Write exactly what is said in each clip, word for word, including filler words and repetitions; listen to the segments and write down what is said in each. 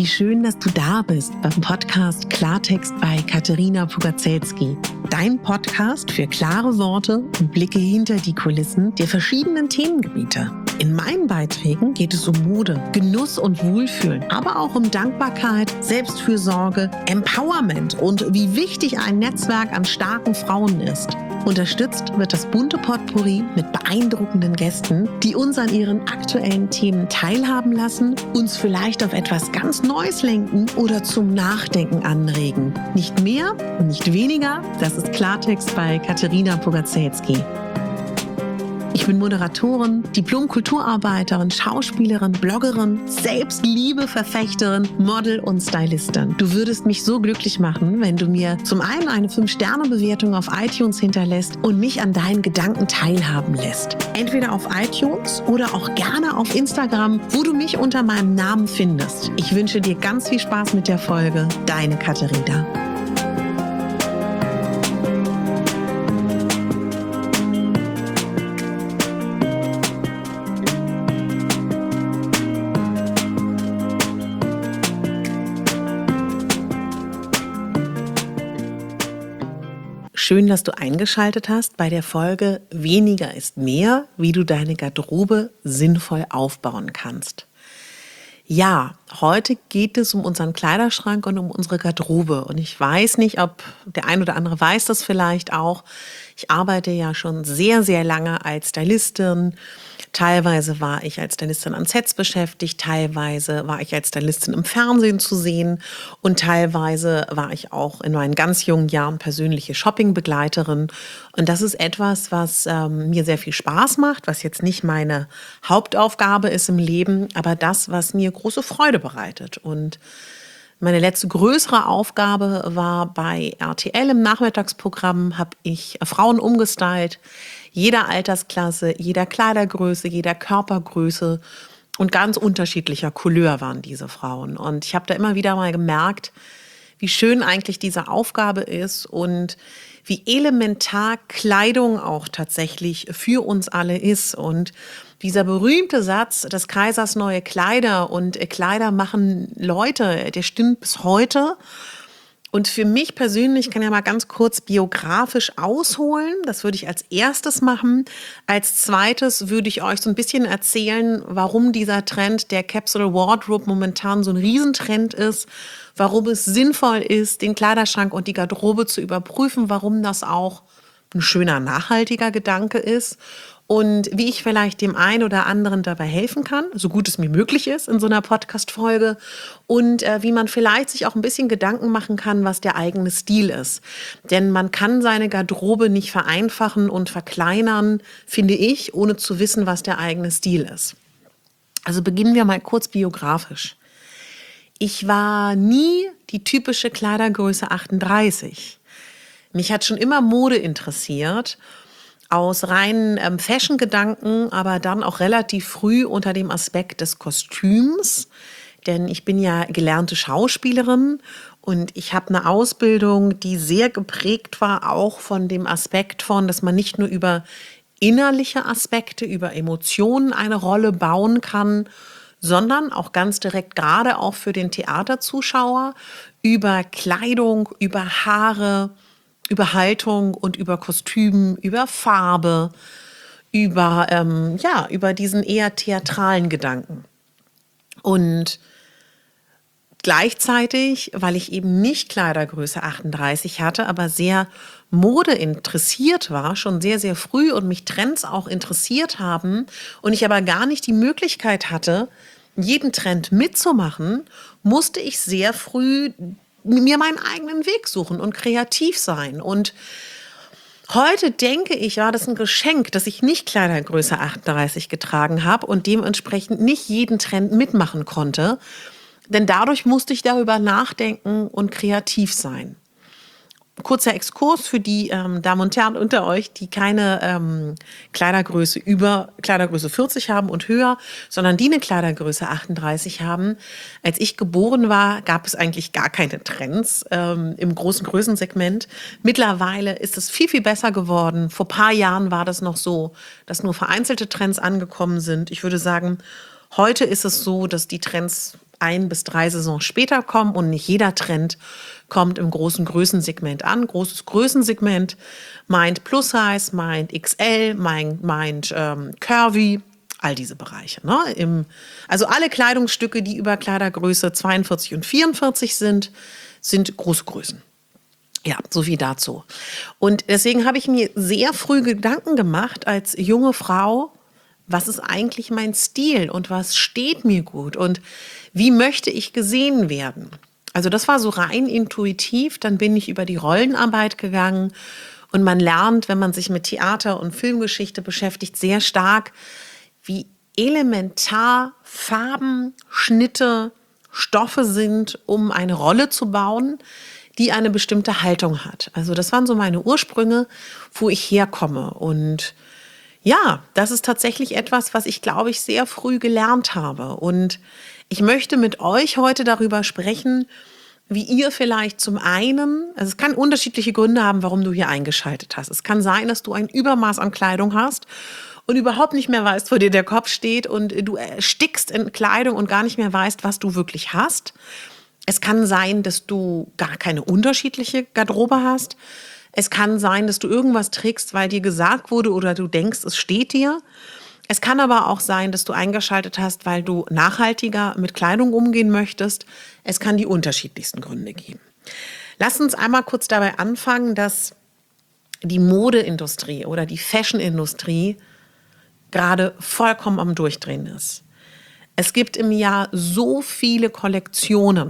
Wie schön, dass du da bist beim Podcast Klartext bei Katerina Pugacelski. Dein Podcast für klare Worte und Blicke hinter die Kulissen der verschiedenen Themengebiete. In meinen Beiträgen geht es um Mode, Genuss und Wohlfühlen, aber auch um Dankbarkeit, Selbstfürsorge, Empowerment und wie wichtig ein Netzwerk an starken Frauen ist. Unterstützt wird das bunte Potpourri mit beeindruckenden Gästen, die uns an ihren aktuellen Themen teilhaben lassen, uns vielleicht auf etwas ganz Neues lenken oder zum Nachdenken anregen. Nicht mehr und nicht weniger, das ist Klartext bei Katerina Pugacelski. Ich bin Moderatorin, Diplom-Kulturarbeiterin, Schauspielerin, Bloggerin, Selbstliebe-Verfechterin, Model und Stylistin. Du würdest mich so glücklich machen, wenn du mir zum einen eine fünf Sterne Bewertung auf iTunes hinterlässt und mich an deinen Gedanken teilhaben lässt. Entweder auf iTunes oder auch gerne auf Instagram, wo du mich unter meinem Namen findest. Ich wünsche dir ganz viel Spaß mit der Folge. Deine Katerina. Schön, dass du eingeschaltet hast bei der Folge Weniger ist mehr, wie du deine Garderobe sinnvoll aufbauen kannst. Ja, heute geht es um unseren Kleiderschrank und um unsere Garderobe. Und ich weiß nicht, ob der ein oder andere weiß das vielleicht auch. Ich arbeite ja schon sehr, sehr lange als Stylistin. Teilweise war ich als Stylistin an Sets beschäftigt, teilweise war ich als Stylistin im Fernsehen zu sehen und teilweise war ich auch in meinen ganz jungen Jahren persönliche Shoppingbegleiterin. Und das ist etwas, was ähm, mir sehr viel Spaß macht, was jetzt nicht meine Hauptaufgabe ist im Leben, aber das, was mir große Freude bereitet. Und meine letzte größere Aufgabe war bei R T L im Nachmittagsprogramm, habe ich Frauen umgestylt, jeder Altersklasse, jeder Kleidergröße, jeder Körpergröße und ganz unterschiedlicher Couleur waren diese Frauen. Und ich habe da immer wieder mal gemerkt, wie schön eigentlich diese Aufgabe ist und wie elementar Kleidung auch tatsächlich für uns alle ist. Und dieser berühmte Satz des Kaisers neue Kleider und Kleider machen Leute, der stimmt bis heute. Und für mich persönlich, kann ich ja mal ganz kurz biografisch ausholen. Das würde ich als erstes machen. Als zweites würde ich euch so ein bisschen erzählen, warum dieser Trend der Capsule Wardrobe momentan so ein Riesentrend ist, warum es sinnvoll ist, den Kleiderschrank und die Garderobe zu überprüfen, warum das auch ein schöner, nachhaltiger Gedanke ist. Und wie ich vielleicht dem einen oder anderen dabei helfen kann, so gut es mir möglich ist in so einer Podcast-Folge. Und äh, wie man vielleicht sich auch ein bisschen Gedanken machen kann, was der eigene Stil ist. Denn man kann seine Garderobe nicht vereinfachen und verkleinern, finde ich, ohne zu wissen, was der eigene Stil ist. Also beginnen wir mal kurz biografisch. Ich war nie die typische Kleidergröße achtunddreißig. Mich hat schon immer Mode interessiert. Aus reinen ähm, Fashion-Gedanken, aber dann auch relativ früh unter dem Aspekt des Kostüms. Denn ich bin ja gelernte Schauspielerin und ich habe eine Ausbildung, die sehr geprägt war, auch von dem Aspekt von, dass man nicht nur über innerliche Aspekte, über Emotionen eine Rolle bauen kann, sondern auch ganz direkt, gerade auch für den Theaterzuschauer, über Kleidung, über Haare, über Haltung und über Kostüm, über Farbe, über, ähm, ja, über diesen eher theatralen Gedanken. Und gleichzeitig, weil ich eben nicht Kleidergröße achtunddreißig hatte, aber sehr Mode interessiert war, schon sehr, sehr früh und mich Trends auch interessiert haben und ich aber gar nicht die Möglichkeit hatte, jeden Trend mitzumachen, musste ich sehr früh mir meinen eigenen Weg suchen und kreativ sein. Und heute denke ich, war das ein Geschenk, dass ich nicht Kleidergröße achtunddreißig getragen habe und dementsprechend nicht jeden Trend mitmachen konnte. Denn dadurch musste ich darüber nachdenken und kreativ sein. Kurzer Exkurs für die ähm, Damen und Herren unter euch, die keine ähm, Kleidergröße über Kleidergröße vierzig haben und höher, sondern die eine Kleidergröße achtunddreißig haben. Als ich geboren war, gab es eigentlich gar keine Trends ähm, im großen Größensegment. Mittlerweile ist es viel, viel besser geworden. Vor ein paar Jahren war das noch so, dass nur vereinzelte Trends angekommen sind. Ich würde sagen, heute ist es so, dass die Trends ein bis drei Saisons später kommen und nicht jeder Trend kommt im großen Größensegment an. Großes Größensegment meint Plus Size, meint X L, meint, meint ähm, Curvy, all diese Bereiche. Ne? Im, also alle Kleidungsstücke, die über Kleidergröße zweiundvierzig und vierundvierzig sind, sind große Größen. Ja, so viel dazu. Und deswegen habe ich mir sehr früh Gedanken gemacht als junge Frau, was ist eigentlich mein Stil und was steht mir gut und wie möchte ich gesehen werden? Also das war so rein intuitiv, dann bin ich über die Rollenarbeit gegangen und man lernt, wenn man sich mit Theater und Filmgeschichte beschäftigt, sehr stark, wie elementar Farben, Schnitte, Stoffe sind, um eine Rolle zu bauen, die eine bestimmte Haltung hat. Also das waren so meine Ursprünge, wo ich herkomme. Und ja, das ist tatsächlich etwas, was ich, glaube ich, sehr früh gelernt habe. Und ich möchte mit euch heute darüber sprechen, wie ihr vielleicht zum einen, also es kann unterschiedliche Gründe haben, warum du hier eingeschaltet hast. Es kann sein, dass du ein Übermaß an Kleidung hast und überhaupt nicht mehr weißt, wo dir der Kopf steht und du erstickst in Kleidung und gar nicht mehr weißt, was du wirklich hast. Es kann sein, dass du gar keine unterschiedliche Garderobe hast. Es kann sein, dass du irgendwas trägst, weil dir gesagt wurde oder du denkst, es steht dir. Es kann aber auch sein, dass du eingeschaltet hast, weil du nachhaltiger mit Kleidung umgehen möchtest. Es kann die unterschiedlichsten Gründe geben. Lass uns einmal kurz dabei anfangen, dass die Modeindustrie oder die Fashionindustrie gerade vollkommen am Durchdrehen ist. Es gibt im Jahr so viele Kollektionen,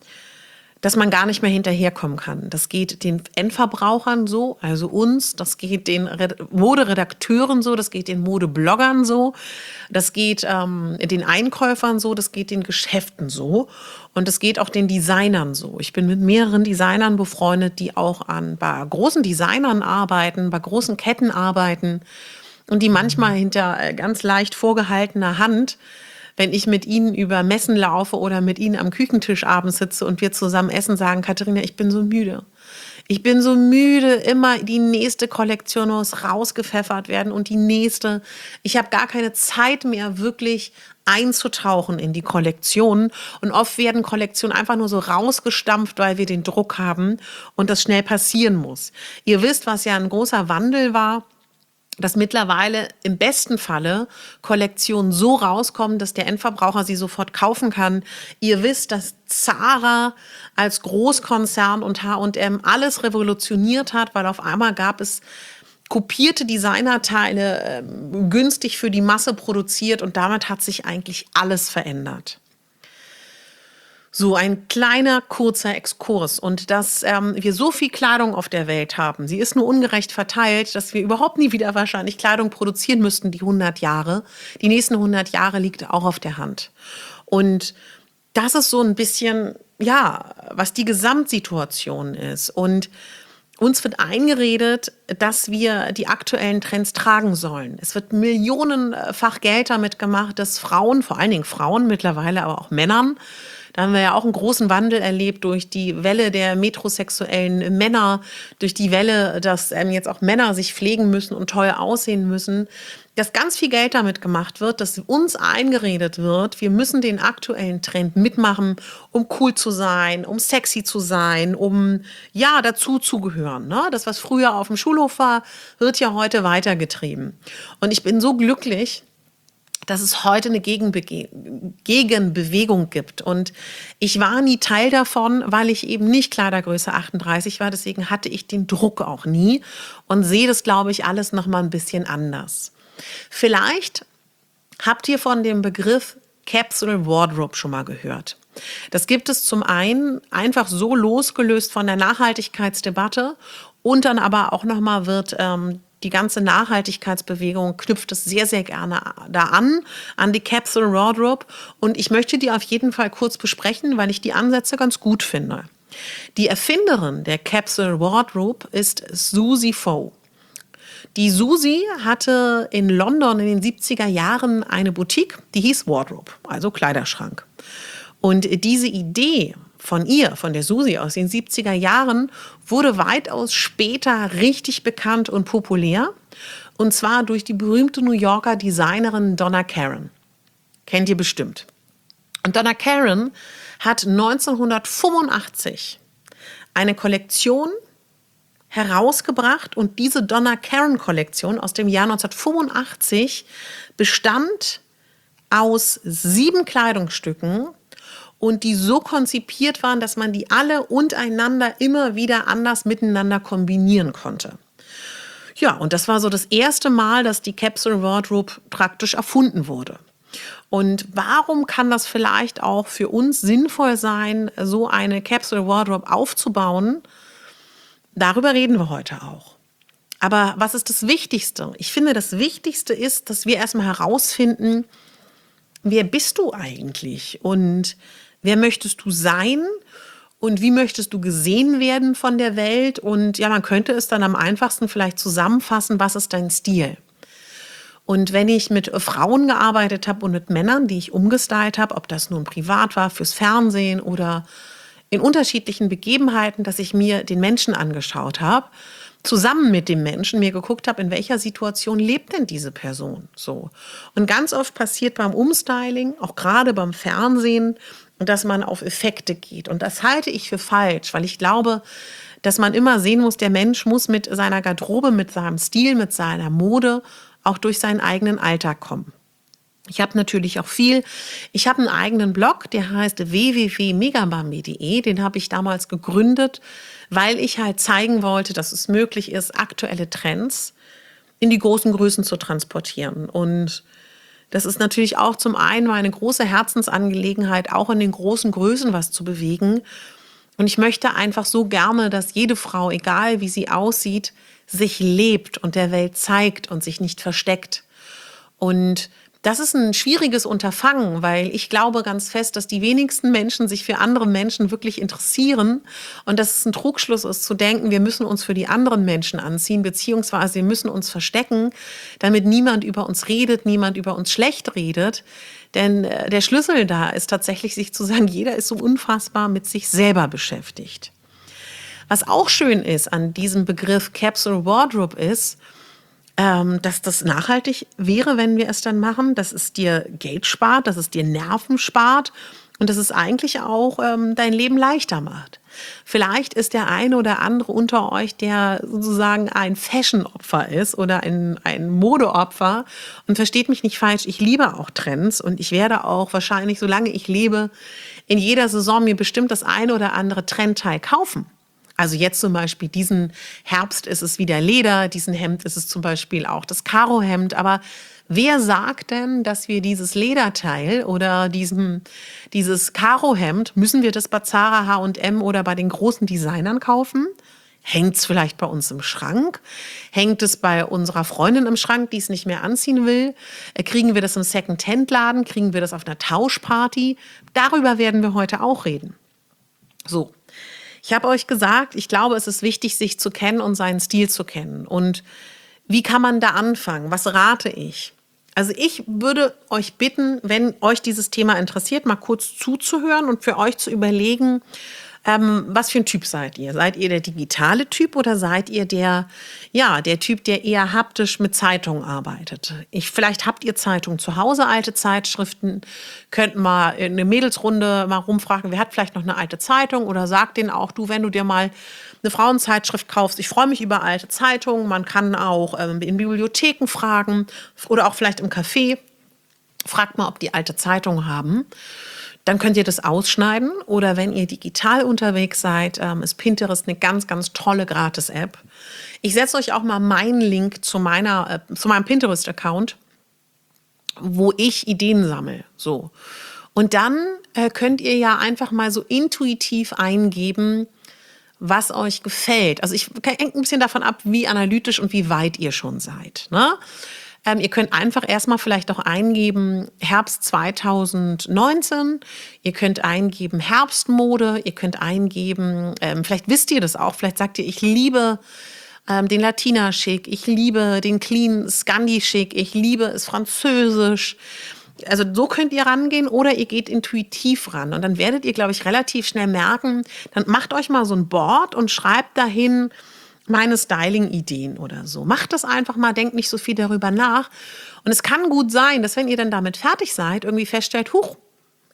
dass man gar nicht mehr hinterherkommen kann. Das geht den Endverbrauchern so, also uns, das geht den Moderedakteuren so, das geht den Modebloggern so, das geht ähm, den Einkäufern so, das geht den Geschäften so und das geht auch den Designern so. Ich bin mit mehreren Designern befreundet, die auch an bei großen Designern arbeiten, bei großen Ketten arbeiten und die manchmal hinter ganz leicht vorgehaltener Hand, wenn ich mit ihnen über Messen laufe oder mit ihnen am Küchentisch abends sitze und wir zusammen essen, sagen, Katharina, ich bin so müde. Ich bin so müde, immer die nächste Kollektion muss rausgepfeffert werden und die nächste. Ich habe gar keine Zeit mehr, wirklich einzutauchen in die Kollektionen. Und oft werden Kollektionen einfach nur so rausgestampft, weil wir den Druck haben und das schnell passieren muss. Ihr wisst, was ja ein großer Wandel war, dass mittlerweile im besten Falle Kollektionen so rauskommen, dass der Endverbraucher sie sofort kaufen kann. Ihr wisst, dass Zara als Großkonzern und H und M alles revolutioniert hat, weil auf einmal gab es kopierte Designerteile, äh, günstig für die Masse produziert und damit hat sich eigentlich alles verändert. So ein kleiner, kurzer Exkurs und dass ähm, wir so viel Kleidung auf der Welt haben. Sie ist nur ungerecht verteilt, dass wir überhaupt nie wieder wahrscheinlich Kleidung produzieren müssten, die hundert Jahre. Die nächsten hundert Jahre liegt auch auf der Hand. Und das ist so ein bisschen, ja, was die Gesamtsituation ist. Und uns wird eingeredet, dass wir die aktuellen Trends tragen sollen. Es wird millionenfach Geld damit gemacht, dass Frauen, vor allen Dingen Frauen, mittlerweile aber auch Männern, da haben wir ja auch einen großen Wandel erlebt durch die Welle der metrosexuellen Männer, durch die Welle, dass ähm, jetzt auch Männer sich pflegen müssen und toll aussehen müssen, dass ganz viel Geld damit gemacht wird, dass uns eingeredet wird, wir müssen den aktuellen Trend mitmachen, um cool zu sein, um sexy zu sein, um ja dazu zu gehören. Ne? Das, was früher auf dem Schulhof war, wird ja heute weitergetrieben. Und ich bin so glücklich, dass es heute eine Gegenbege- Gegenbewegung gibt. Und ich war nie Teil davon, weil ich eben nicht Kleidergröße achtunddreißig war. Deswegen hatte ich den Druck auch nie und sehe das, glaube ich, alles noch mal ein bisschen anders. Vielleicht habt ihr von dem Begriff Capsule Wardrobe schon mal gehört. Das gibt es zum einen einfach so losgelöst von der Nachhaltigkeitsdebatte und dann aber auch noch mal wird ähm, die ganze Nachhaltigkeitsbewegung knüpft es sehr, sehr gerne da an, an die Capsule Wardrobe. Und ich möchte die auf jeden Fall kurz besprechen, weil ich die Ansätze ganz gut finde. Die Erfinderin der Capsule Wardrobe ist Susie Foe. Die Susie hatte in London in den siebziger Jahren eine Boutique, die hieß Wardrobe, also Kleiderschrank. Und diese Idee von ihr, von der Susie aus den siebziger Jahren, wurde weitaus später richtig bekannt und populär. Und zwar durch die berühmte New Yorker Designerin Donna Karan. Kennt ihr bestimmt. Und Donna Karan hat neunzehnhundertfünfundachtzig eine Kollektion herausgebracht und diese Donna Karan-Kollektion aus dem Jahr neunzehnhundertfünfundachtzig bestand aus sieben Kleidungsstücken und die so konzipiert waren, dass man die alle untereinander immer wieder anders miteinander kombinieren konnte. Ja, und das war so das erste Mal, dass die Capsule Wardrobe praktisch erfunden wurde. Und warum kann das vielleicht auch für uns sinnvoll sein, so eine Capsule Wardrobe aufzubauen? Darüber reden wir heute auch. Aber was ist das Wichtigste? Ich finde, das Wichtigste ist, dass wir erstmal herausfinden, wer bist du eigentlich und wer möchtest du sein und wie möchtest du gesehen werden von der Welt? Und ja, man könnte es dann am einfachsten vielleicht zusammenfassen, was ist dein Stil? Und wenn ich mit Frauen gearbeitet habe und mit Männern, die ich umgestylt habe, ob das nun privat war, fürs Fernsehen oder in unterschiedlichen Begebenheiten, dass ich mir den Menschen angeschaut habe, zusammen mit dem Menschen mir geguckt habe, in welcher Situation lebt denn diese Person so. Und ganz oft passiert beim Umstyling, auch gerade beim Fernsehen, dass man auf Effekte geht. Und das halte ich für falsch, weil ich glaube, dass man immer sehen muss, der Mensch muss mit seiner Garderobe, mit seinem Stil, mit seiner Mode auch durch seinen eigenen Alltag kommen. Ich habe natürlich auch viel. Ich habe einen eigenen Blog, der heißt w w w punkt megabambi punkt de. Den habe ich damals gegründet, weil ich halt zeigen wollte, dass es möglich ist, aktuelle Trends in die großen Größen zu transportieren. Und das ist natürlich auch zum einen meine große Herzensangelegenheit, auch in den großen Größen was zu bewegen. Und ich möchte einfach so gerne, dass jede Frau, egal wie sie aussieht, sich lebt und der Welt zeigt und sich nicht versteckt. Und das ist ein schwieriges Unterfangen, weil ich glaube ganz fest, dass die wenigsten Menschen sich für andere Menschen wirklich interessieren und dass es ein Trugschluss ist zu denken, wir müssen uns für die anderen Menschen anziehen, beziehungsweise wir müssen uns verstecken, damit niemand über uns redet, niemand über uns schlecht redet. Denn der Schlüssel da ist tatsächlich, sich zu sagen, jeder ist so unfassbar mit sich selber beschäftigt. Was auch schön ist an diesem Begriff Capsule Wardrobe ist, ähm, dass das nachhaltig wäre, wenn wir es dann machen, dass es dir Geld spart, dass es dir Nerven spart und dass es eigentlich auch ähm, dein Leben leichter macht. Vielleicht ist der eine oder andere unter euch, der sozusagen ein Fashion-Opfer ist oder ein, ein Modeopfer. Und versteht mich nicht falsch, ich liebe auch Trends und ich werde auch wahrscheinlich, solange ich lebe, in jeder Saison mir bestimmt das eine oder andere Trendteil kaufen. Also jetzt zum Beispiel diesen Herbst ist es wieder Leder, diesen Hemd ist es zum Beispiel auch das Karohemd. Aber wer sagt denn, dass wir dieses Lederteil oder diesem, dieses Karohemd, müssen wir das bei Zara, H und M oder bei den großen Designern kaufen? Hängt es vielleicht bei uns im Schrank? Hängt es bei unserer Freundin im Schrank, die es nicht mehr anziehen will? Kriegen wir das im Second-Hand-Laden? Kriegen wir das auf einer Tauschparty? Darüber werden wir heute auch reden. So. Ich habe euch gesagt, ich glaube, es ist wichtig, sich zu kennen und seinen Stil zu kennen. Und wie kann man da anfangen? Was rate ich? Also ich würde euch bitten, wenn euch dieses Thema interessiert, mal kurz zuzuhören und für euch zu überlegen, ähm, was für ein Typ seid ihr? Seid ihr der digitale Typ oder seid ihr der, ja, der Typ, der eher haptisch mit Zeitungen arbeitet? Ich, vielleicht habt ihr Zeitungen zu Hause, alte Zeitschriften, könnt mal in eine Mädelsrunde mal rumfragen, wer hat vielleicht noch eine alte Zeitung oder sagt denen auch, du, wenn du dir mal eine Frauenzeitschrift kaufst, ich freue mich über alte Zeitungen, man kann auch ähm, in Bibliotheken fragen oder auch vielleicht im Café, fragt mal, ob die alte Zeitungen haben. Dann könnt ihr das ausschneiden oder wenn ihr digital unterwegs seid, ähm, ist Pinterest eine ganz, ganz tolle Gratis-App. Ich setze euch auch mal meinen Link zu, meiner, äh, zu meinem Pinterest-Account, wo ich Ideen sammle. So. Und dann äh, könnt ihr ja einfach mal so intuitiv eingeben, was euch gefällt. Also ich hängt ein bisschen davon ab, wie analytisch und wie weit ihr schon seid, ne? Ähm, ihr könnt einfach erstmal vielleicht auch eingeben Herbst zwanzig neunzehn. Ihr könnt eingeben Herbstmode. Ihr könnt eingeben, ähm, vielleicht wisst ihr das auch, vielleicht sagt ihr, ich liebe ähm, den Latina-Schick, ich liebe den Clean Scandi-Schick, ich liebe es französisch. Also so könnt ihr rangehen oder ihr geht intuitiv ran. Und dann werdet ihr, glaube ich, relativ schnell merken, dann macht euch mal so ein Board und schreibt dahin, meine Styling-Ideen oder so. Macht das einfach mal, denkt nicht so viel darüber nach. Und es kann gut sein, dass wenn ihr dann damit fertig seid, irgendwie feststellt, huch,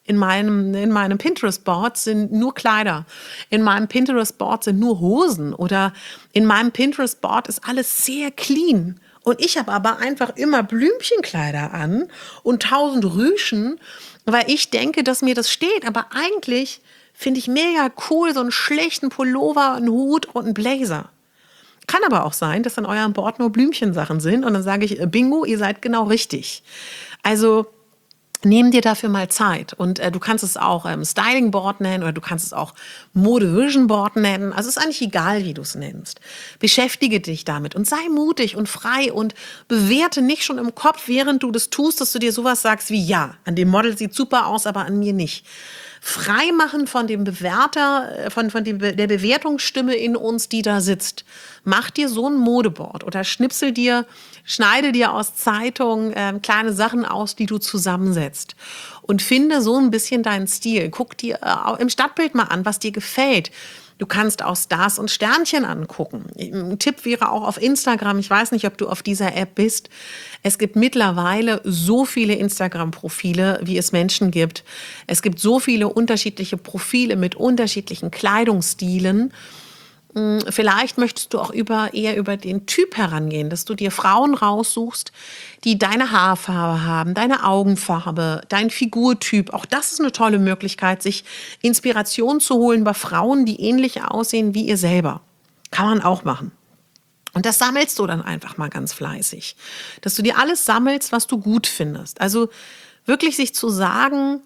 In meinem, in meinem Pinterest-Board sind nur Kleider. In meinem Pinterest-Board sind nur Hosen. Oder in meinem Pinterest-Board ist alles sehr clean. Und ich habe aber einfach immer Blümchenkleider an und tausend Rüschen, weil ich denke, dass mir das steht. Aber eigentlich finde ich mega cool, so einen schlechten Pullover, einen Hut und einen Blazer. Kann aber auch sein, dass an eurem Board nur Blümchensachen sind. Und dann sage ich, bingo, ihr seid genau richtig. Also nehm dir dafür mal Zeit. Und äh, du kannst es auch ähm, Styling Board nennen oder du kannst es auch Mode Vision Board nennen. Also es ist eigentlich egal, wie du es nennst. Beschäftige dich damit und sei mutig und frei und bewerte nicht schon im Kopf, während du das tust, dass du dir sowas sagst wie, ja, an dem Model sieht super aus, aber an mir nicht. Frei machen von dem Bewerter, von, von dem, der Bewertungsstimme in uns, die da sitzt. Mach dir so ein Modeboard oder schnipsel dir, schneide dir aus Zeitungen äh, kleine Sachen aus, die du zusammensetzt. Und finde so ein bisschen deinen Stil. Guck dir äh, im Stadtbild mal an, was dir gefällt. Du kannst auch Stars und Sternchen angucken. Ein Tipp wäre auch auf Instagram. Ich weiß nicht, ob du auf dieser App bist. Es gibt mittlerweile so viele Instagram-Profile, wie es Menschen gibt. Es gibt so viele unterschiedliche Profile mit unterschiedlichen Kleidungsstilen. Vielleicht möchtest du auch über, eher über den Typ herangehen, dass du dir Frauen raussuchst, die deine Haarfarbe haben, deine Augenfarbe, dein Figurtyp. Auch das ist eine tolle Möglichkeit, sich Inspiration zu holen bei Frauen, die ähnlich aussehen wie ihr selber. Kann man auch machen. Und das sammelst du dann einfach mal ganz fleißig. Dass du dir alles sammelst, was du gut findest. Also wirklich sich zu sagen,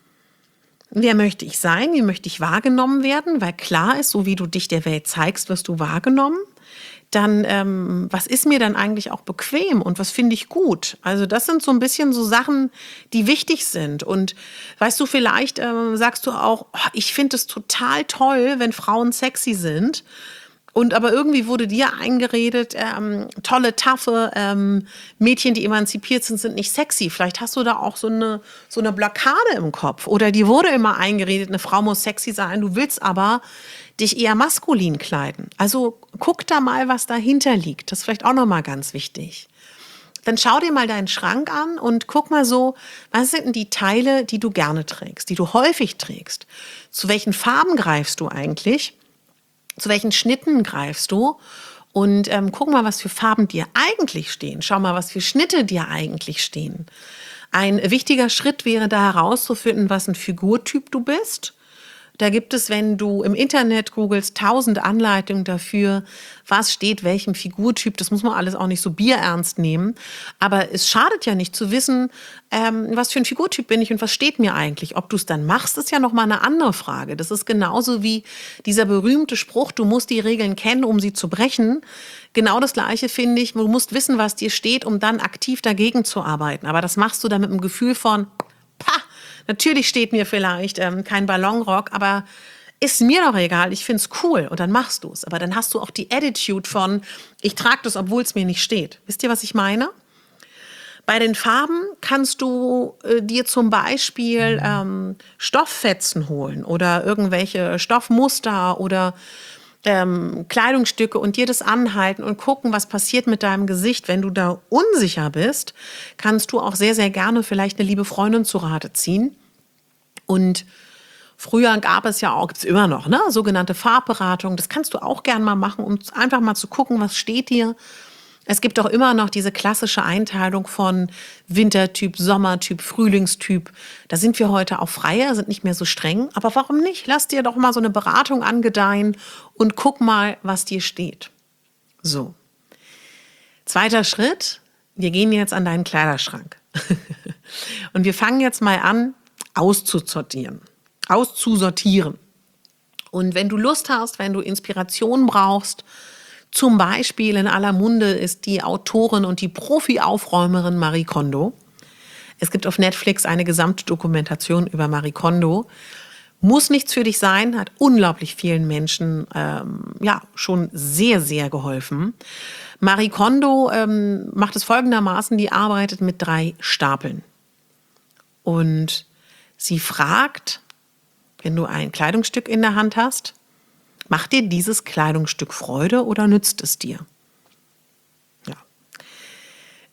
wer möchte ich sein? Wie möchte ich wahrgenommen werden? Weil klar ist, so wie du dich der Welt zeigst, wirst du wahrgenommen. Dann, ähm, was ist mir dann eigentlich auch bequem und was finde ich gut? Also das sind so ein bisschen so Sachen, die wichtig sind. Und weißt du, vielleicht ähm, sagst du auch, oh, ich finde es total toll, wenn Frauen sexy sind. Und aber irgendwie wurde dir eingeredet, ähm, tolle, taffe ähm, Mädchen, die emanzipiert sind, sind nicht sexy. Vielleicht hast du da auch so eine, so eine Blockade im Kopf. Oder dir wurde immer eingeredet, eine Frau muss sexy sein, du willst aber dich eher maskulin kleiden. Also guck da mal, was dahinter liegt. Das ist vielleicht auch nochmal ganz wichtig. Dann schau dir mal deinen Schrank an und guck mal so, was sind denn die Teile, die du gerne trägst, die du häufig trägst? Zu welchen Farben greifst du eigentlich? Zu welchen Schnitten greifst du? Und ähm, guck mal, was für Farben dir eigentlich stehen. Schau mal, was für Schnitte dir eigentlich stehen. Ein wichtiger Schritt wäre da herauszufinden, was ein Figurtyp du bist. Da gibt es, wenn du im Internet googelst, tausend Anleitungen dafür, was steht welchem Figurtyp. Das muss man alles auch nicht so bierernst nehmen. Aber es schadet ja nicht zu wissen, ähm, was für ein Figurtyp bin ich und was steht mir eigentlich. Ob du es dann machst, ist ja nochmal eine andere Frage. Das ist genauso wie dieser berühmte Spruch, du musst die Regeln kennen, um sie zu brechen. Genau das Gleiche finde ich. Du musst wissen, was dir steht, um dann aktiv dagegen zu arbeiten. Aber das machst du dann mit einem Gefühl von, pah, natürlich steht mir vielleicht ähm, kein Ballonrock, aber ist mir doch egal, ich find's cool und dann machst du es. Aber dann hast du auch die Attitude von, ich trage das, obwohl es mir nicht steht. Wisst ihr, was ich meine? Bei den Farben kannst du äh, dir zum Beispiel ähm, Stofffetzen holen oder irgendwelche Stoffmuster oder ähm, Kleidungsstücke und dir das anhalten und gucken, was passiert mit deinem Gesicht. Wenn du da unsicher bist, kannst du auch sehr, sehr gerne vielleicht eine liebe Freundin zu Rate ziehen. Und früher gab es ja auch, gibt es immer noch, ne, sogenannte Farbberatung. Das kannst du auch gerne mal machen, um einfach mal zu gucken, was steht dir. Es gibt auch immer noch diese klassische Einteilung von Wintertyp, Sommertyp, Frühlingstyp. Da sind wir heute auch freier, sind nicht mehr so streng. Aber warum nicht? Lass dir doch mal so eine Beratung angedeihen und guck mal, was dir steht. So. Zweiter Schritt. Wir gehen jetzt an deinen Kleiderschrank. Und wir fangen jetzt mal an, auszusortieren. Auszusortieren. Und wenn du Lust hast, wenn du Inspiration brauchst, zum Beispiel in aller Munde ist die Autorin und die Profi-Aufräumerin Marie Kondo. Es gibt auf Netflix eine gesamte Dokumentation über Marie Kondo. Muss nichts für dich sein, hat unglaublich vielen Menschen ähm, ja, schon sehr, sehr geholfen. Marie Kondo ähm, macht es folgendermaßen, die arbeitet mit drei Stapeln. Und sie fragt, wenn du ein Kleidungsstück in der Hand hast, macht dir dieses Kleidungsstück Freude oder nützt es dir? Ja.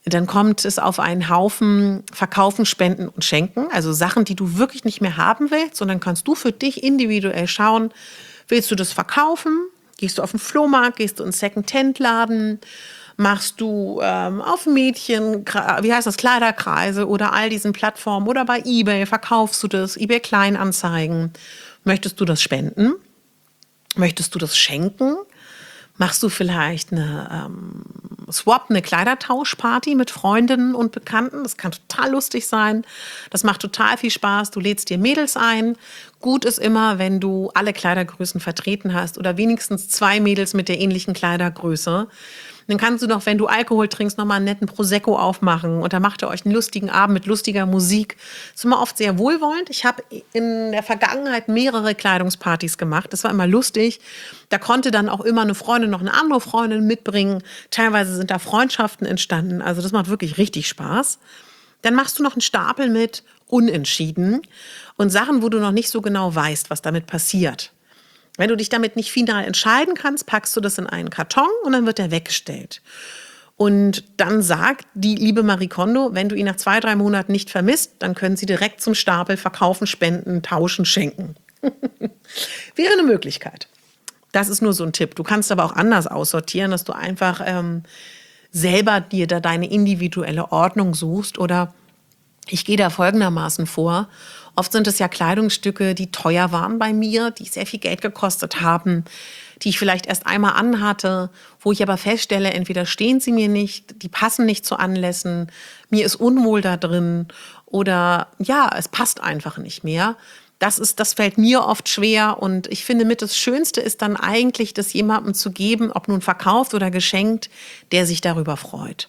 Dann kommt es auf einen Haufen Verkaufen, Spenden und Schenken. Also Sachen, die du wirklich nicht mehr haben willst. Und dann kannst du für dich individuell schauen, willst du das verkaufen? Gehst du auf den Flohmarkt? Gehst du in einen Second-Hand-Laden? Machst du ähm, auf Mädchen, wie heißt das, Kleiderkreise oder all diesen Plattformen oder bei eBay? Verkaufst du das? eBay Kleinanzeigen? Möchtest du das spenden? Möchtest du das schenken? Machst du vielleicht eine ähm, Swap, eine Kleidertauschparty mit Freundinnen und Bekannten? Das kann total lustig sein. Das macht total viel Spaß. Du lädst dir Mädels ein. Gut ist immer, wenn du alle Kleidergrößen vertreten hast oder wenigstens zwei Mädels mit der ähnlichen Kleidergröße. Dann kannst du noch, wenn du Alkohol trinkst, noch mal einen netten Prosecco aufmachen und dann macht ihr euch einen lustigen Abend mit lustiger Musik. Das ist immer oft sehr wohlwollend. Ich habe in der Vergangenheit mehrere Kleidungspartys gemacht. Das war immer lustig. Da konnte dann auch immer eine Freundin noch eine andere Freundin mitbringen. Teilweise sind da Freundschaften entstanden. Also das macht wirklich richtig Spaß. Dann machst du noch einen Stapel mit Unentschieden und Sachen, wo du noch nicht so genau weißt, was damit passiert. Wenn du dich damit nicht final entscheiden kannst, packst du das in einen Karton und dann wird er weggestellt. Und dann sagt die liebe Marie Kondo, wenn du ihn nach zwei, drei Monaten nicht vermisst, dann können sie direkt zum Stapel verkaufen, spenden, tauschen, schenken. Wäre eine Möglichkeit. Das ist nur so ein Tipp. Du kannst aber auch anders aussortieren, dass du einfach ähm, selber dir da deine individuelle Ordnung suchst. Oder ich gehe da folgendermaßen vor. Oft sind es ja Kleidungsstücke, die teuer waren bei mir, die sehr viel Geld gekostet haben, die ich vielleicht erst einmal anhatte, wo ich aber feststelle, entweder stehen sie mir nicht, die passen nicht zu Anlässen, mir ist unwohl da drin oder ja, es passt einfach nicht mehr. Das ist, das fällt mir oft schwer und ich finde mit das Schönste ist dann eigentlich, das jemandem zu geben, ob nun verkauft oder geschenkt, der sich darüber freut.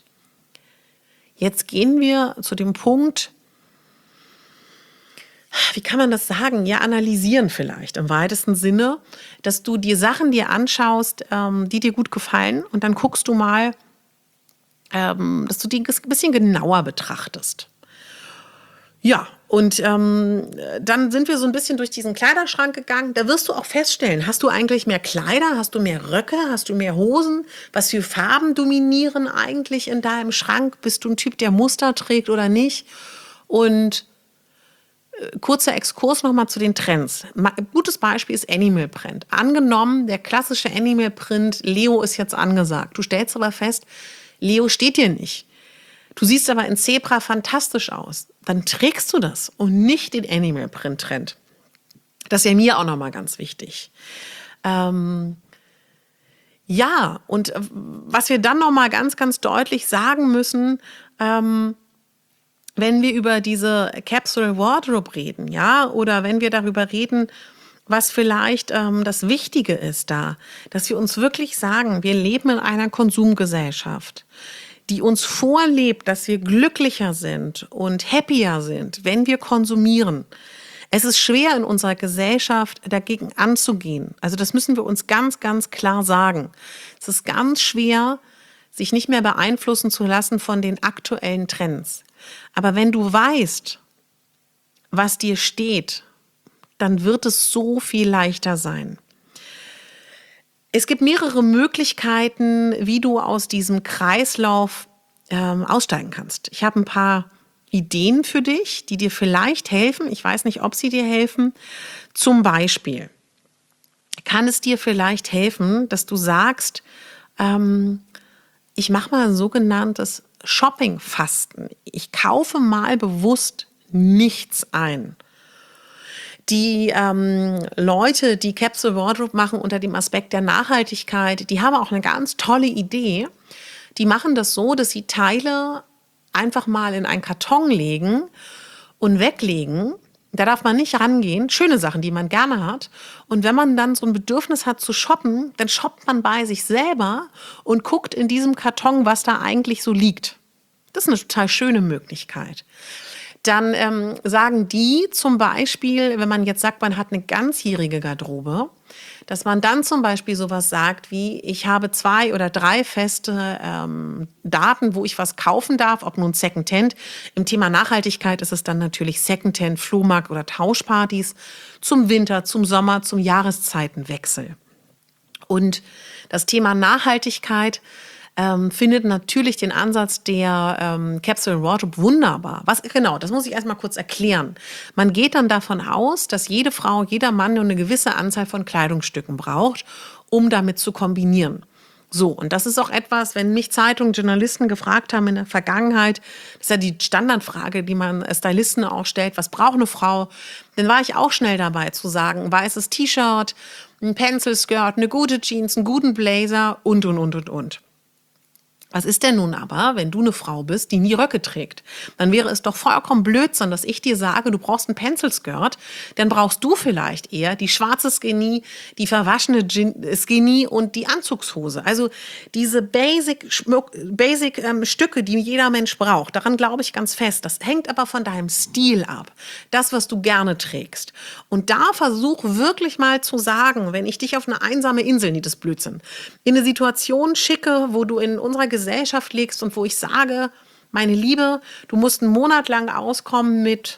Jetzt gehen wir zu dem Punkt, wie kann man das sagen? Ja, analysieren vielleicht im weitesten Sinne, dass du dir Sachen dir anschaust, ähm, die dir gut gefallen und dann guckst du mal, ähm, dass du die ein bisschen genauer betrachtest. Ja, und ähm, dann sind wir so ein bisschen durch diesen Kleiderschrank gegangen. Da wirst du auch feststellen, hast du eigentlich mehr Kleider, hast du mehr Röcke, hast du mehr Hosen? Was für Farben dominieren eigentlich in deinem Schrank? Bist du ein Typ, der Muster trägt oder nicht? Und kurzer Exkurs nochmal zu den Trends. Ein gutes Beispiel ist Animal Print. Angenommen, der klassische Animal Print, Leo ist jetzt angesagt. Du stellst aber fest, Leo steht dir nicht. Du siehst aber in Zebra fantastisch aus. Dann trägst du das und nicht den Animal Print Trend. Das ist ja mir auch nochmal ganz wichtig. Ähm, ja, und was wir dann nochmal ganz, ganz deutlich sagen müssen, ähm, wenn wir über diese Capsule Wardrobe reden, ja, oder wenn wir darüber reden, was vielleicht ähm, das Wichtige ist da, dass wir uns wirklich sagen, wir leben in einer Konsumgesellschaft, die uns vorlebt, dass wir glücklicher sind und happier sind, wenn wir konsumieren. Es ist schwer in unserer Gesellschaft dagegen anzugehen. Also das müssen wir uns ganz, ganz klar sagen. Es ist ganz schwer, sich nicht mehr beeinflussen zu lassen von den aktuellen Trends. Aber wenn du weißt, was dir steht, dann wird es so viel leichter sein. Es gibt mehrere Möglichkeiten, wie du aus diesem Kreislauf ähm, aussteigen kannst. Ich habe ein paar Ideen für dich, die dir vielleicht helfen. Ich weiß nicht, ob sie dir helfen. Zum Beispiel kann es dir vielleicht helfen, dass du sagst, ähm, ich mache mal ein sogenanntes Shopping-Fasten. Ich kaufe mal bewusst nichts ein. Die ähm, Leute, die Capsule Wardrobe machen unter dem Aspekt der Nachhaltigkeit, die haben auch eine ganz tolle Idee. Die machen das so, dass sie Teile einfach mal in einen Karton legen und weglegen. Da darf man nicht rangehen. Schöne Sachen, die man gerne hat. Und wenn man dann so ein Bedürfnis hat zu shoppen, dann shoppt man bei sich selber und guckt in diesem Karton, was da eigentlich so liegt. Das ist eine total schöne Möglichkeit. Dann ähm, sagen die zum Beispiel, wenn man jetzt sagt, man hat eine ganzjährige Garderobe, dass man dann zum Beispiel sowas sagt wie, ich habe zwei oder drei feste ähm, Daten, wo ich was kaufen darf, ob nun Secondhand. Im Thema Nachhaltigkeit ist es dann natürlich Secondhand, Flohmarkt oder Tauschpartys zum Winter, zum Sommer, zum Jahreszeitenwechsel. Und das Thema Nachhaltigkeit ähm, findet natürlich den Ansatz der ähm, Capsule Wardrobe wunderbar. Was genau, das muss ich erstmal kurz erklären. Man geht dann davon aus, dass jede Frau, jeder Mann nur eine gewisse Anzahl von Kleidungsstücken braucht, um damit zu kombinieren. So, und das ist auch etwas, wenn mich Zeitungen, Journalisten gefragt haben in der Vergangenheit, das ist ja die Standardfrage, die man Stylisten auch stellt, was braucht eine Frau? Dann war ich auch schnell dabei zu sagen, ein weißes T-Shirt, ein Pencil-Skirt, eine gute Jeans, einen guten Blazer und, und, und, und, und. Was ist denn nun aber, wenn du eine Frau bist, die nie Röcke trägt? Dann wäre es doch vollkommen Blödsinn, dass ich dir sage, du brauchst einen Pencil-Skirt. Dann brauchst du vielleicht eher die schwarze Skinny, die verwaschene Skinny und die Anzugshose. Also diese Basic, Basic ähm, Stücke, die jeder Mensch braucht, daran glaube ich ganz fest. Das hängt aber von deinem Stil ab. Das, was du gerne trägst. Und da versuch wirklich mal zu sagen, wenn ich dich auf eine einsame Insel, nie das Blödsinn, in eine Situation schicke, wo du in unserer Gesellschaft Gesellschaft legst und wo ich sage, meine Liebe, du musst einen Monat lang auskommen mit,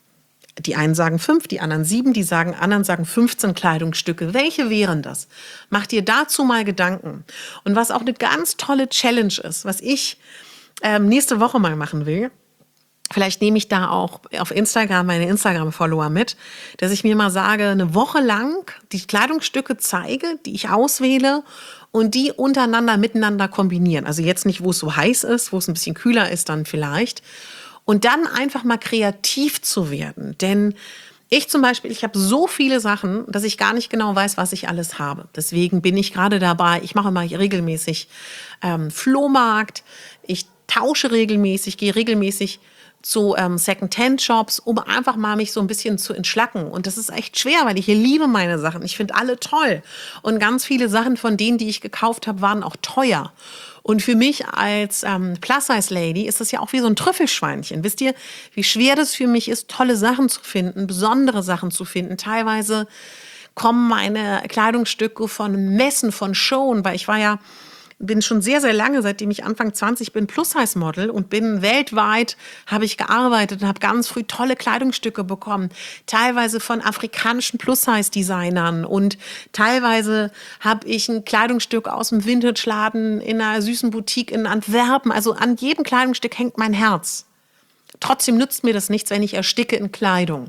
die einen sagen fünf, die anderen sieben, die sagen, anderen sagen fünfzehn Kleidungsstücke. Welche wären das? Mach dir dazu mal Gedanken. Und was auch eine ganz tolle Challenge ist, was ich ähm, nächste Woche mal machen will, vielleicht nehme ich da auch auf Instagram meine Instagram-Follower mit, dass ich mir mal sage, eine Woche lang die Kleidungsstücke zeige, die ich auswähle und die untereinander miteinander kombinieren. Also jetzt nicht, wo es so heiß ist, wo es ein bisschen kühler ist dann vielleicht. Und dann einfach mal kreativ zu werden. Denn ich zum Beispiel, ich habe so viele Sachen, dass ich gar nicht genau weiß, was ich alles habe. Deswegen bin ich gerade dabei, ich mache mal regelmäßig ähm, Flohmarkt, ich tausche regelmäßig, gehe regelmäßig zu ähm, Second-Hand-Shops, um einfach mal mich so ein bisschen zu entschlacken. Und das ist echt schwer, weil ich hier liebe meine Sachen. Ich finde alle toll. Und ganz viele Sachen von denen, die ich gekauft habe, waren auch teuer. Und für mich als ähm, Plus-Size-Lady ist das ja auch wie so ein Trüffelschweinchen. Wisst ihr, wie schwer das für mich ist, tolle Sachen zu finden, besondere Sachen zu finden. Teilweise kommen meine Kleidungsstücke von Messen, von Showen, weil ich war ja bin schon sehr, sehr lange, seitdem ich Anfang zwanzig bin, Plus-Size-Model und bin weltweit, habe ich gearbeitet und habe ganz früh tolle Kleidungsstücke bekommen. Teilweise von afrikanischen Plus-Size-Designern und teilweise habe ich ein Kleidungsstück aus dem Vintage-Laden in einer süßen Boutique in Antwerpen. Also an jedem Kleidungsstück hängt mein Herz. Trotzdem nützt mir das nichts, wenn ich ersticke in Kleidung.